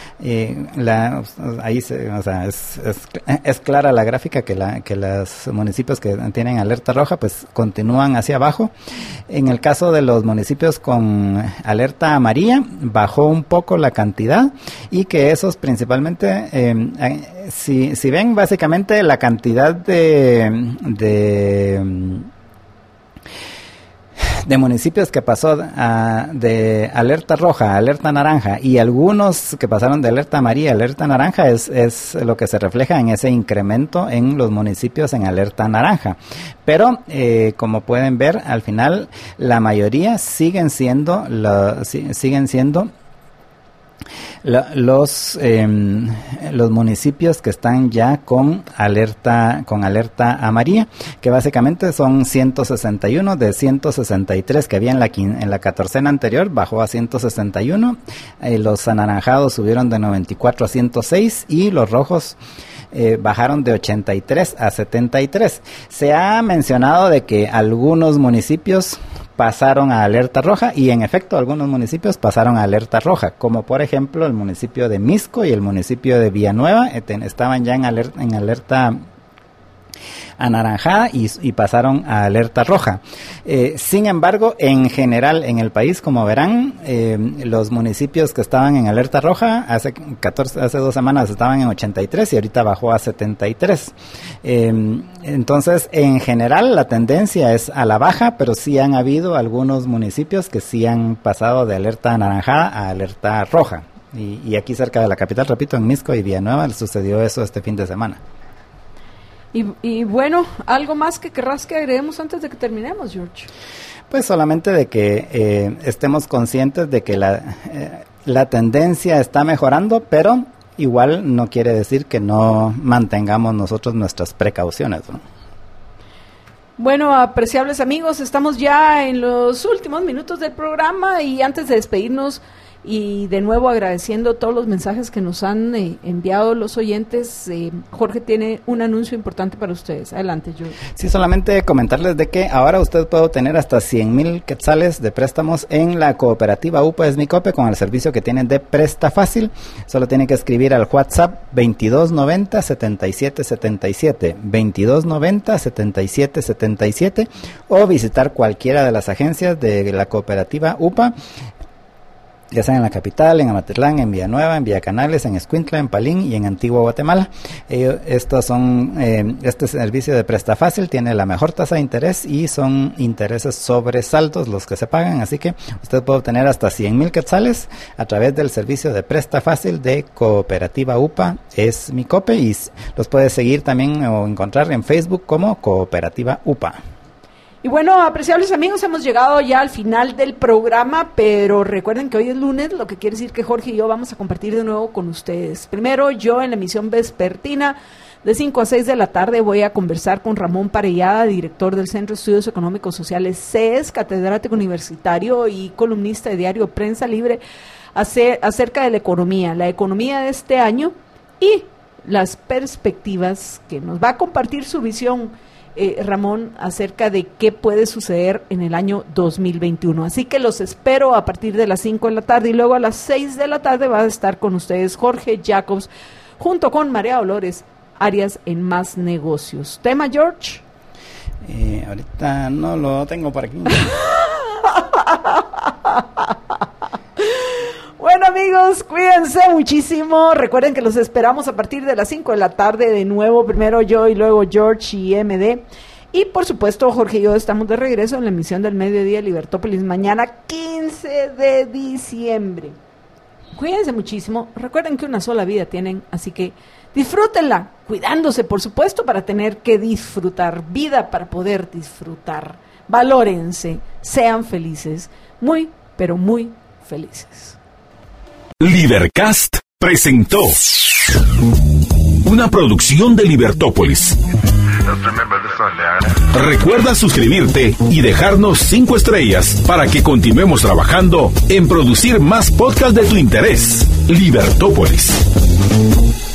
Es clara la gráfica que los municipios que tienen alerta roja pues continúan hacia abajo. En el caso de los municipios con alerta amarilla bajó un poco la cantidad, y que esos principalmente si ven básicamente la cantidad de municipios que pasó de alerta roja a alerta naranja, y algunos que pasaron de alerta amarilla a alerta naranja, es lo que se refleja en ese incremento en los municipios en alerta naranja. Pero como pueden ver, al final la mayoría siguen siendo los municipios que están ya con alerta amarilla, que básicamente son 161 de 163 que había en la catorcena anterior, bajó a 161. Los anaranjados subieron de 94 a 106, y los rojos bajaron de 83 a 73. Se ha mencionado de que algunos municipios pasaron a alerta roja, y en efecto algunos municipios pasaron a alerta roja, como por ejemplo el municipio de Misco y el municipio de Villanueva estaban ya en alerta anaranjada y pasaron a alerta roja. Sin embargo, en general en el país, como verán, los municipios que estaban en alerta roja hace 2 semanas estaban en 83 y ahorita bajó a 73. Entonces, en general la tendencia es a la baja, pero sí han habido algunos municipios que sí han pasado de alerta anaranjada a alerta roja. Y aquí cerca de la capital, repito, en Misco y Villanueva sucedió eso este fin de semana. Y bueno, ¿algo más que querrás que agreguemos antes de que terminemos, George? Pues solamente de que estemos conscientes de que la tendencia está mejorando, pero igual no quiere decir que no mantengamos nosotros nuestras precauciones, ¿no? Bueno, apreciables amigos, estamos ya en los últimos minutos del programa y antes de despedirnos y de nuevo agradeciendo todos los mensajes que nos han enviado los oyentes, Jorge tiene un anuncio importante para ustedes. Adelante, George. Sí, solamente comentarles de que ahora usted puede obtener hasta 100,000 quetzales de préstamos en la cooperativa UPA Es Mi Cope con el servicio que tienen de Presta Fácil. Solo tiene que escribir al WhatsApp 2290-7777, 2290-7777 o visitar cualquiera de las agencias de la cooperativa UPA, ya sea en la capital, en Amatitlán, en Villanueva, en Villacanales, en Escuintla, en Palín y en Antigua Guatemala. Este servicio de Presta Fácil tiene la mejor tasa de interés y son intereses sobre saldos los que se pagan, así que usted puede obtener hasta 100,000 quetzales a través del servicio de Presta Fácil de Cooperativa UPA Es Mi Cope, y los puede seguir también o encontrar en Facebook como Cooperativa UPA. Y bueno, apreciables amigos, hemos llegado ya al final del programa, pero recuerden que hoy es lunes, lo que quiere decir que Jorge y yo vamos a compartir de nuevo con ustedes. Primero, yo en la emisión vespertina de 5 a 6 de la tarde voy a conversar con Ramón Parellada, director del Centro de Estudios Económicos Sociales CES, catedrático universitario y columnista de diario Prensa Libre, acerca de la economía de este año y las perspectivas que nos va a compartir su visión, Ramón, acerca de qué puede suceder en el año 2021. Así que los espero a partir de las 5 de la tarde y luego a las 6 de la tarde va a estar con ustedes Jorge Jacobs junto con María Dolores Arias en Más Negocios. ¿Tema, George? Ahorita no lo tengo por aquí. Bueno, amigos, cuídense muchísimo. Recuerden que los esperamos a partir de las 5 de la tarde de nuevo. Primero yo y luego George y MD. Y por supuesto, Jorge y yo estamos de regreso en la emisión del mediodía de Libertópolis mañana 15 de diciembre. Cuídense muchísimo. Recuerden que una sola vida tienen, así que disfrútenla, cuidándose, por supuesto, para tener que disfrutar. Vida para poder disfrutar. Valórense, sean felices. Muy, pero muy felices. Libercast presentó una producción de Libertópolis. Recuerda suscribirte y dejarnos 5 estrellas para que continuemos trabajando en producir más podcasts de tu interés. Libertópolis.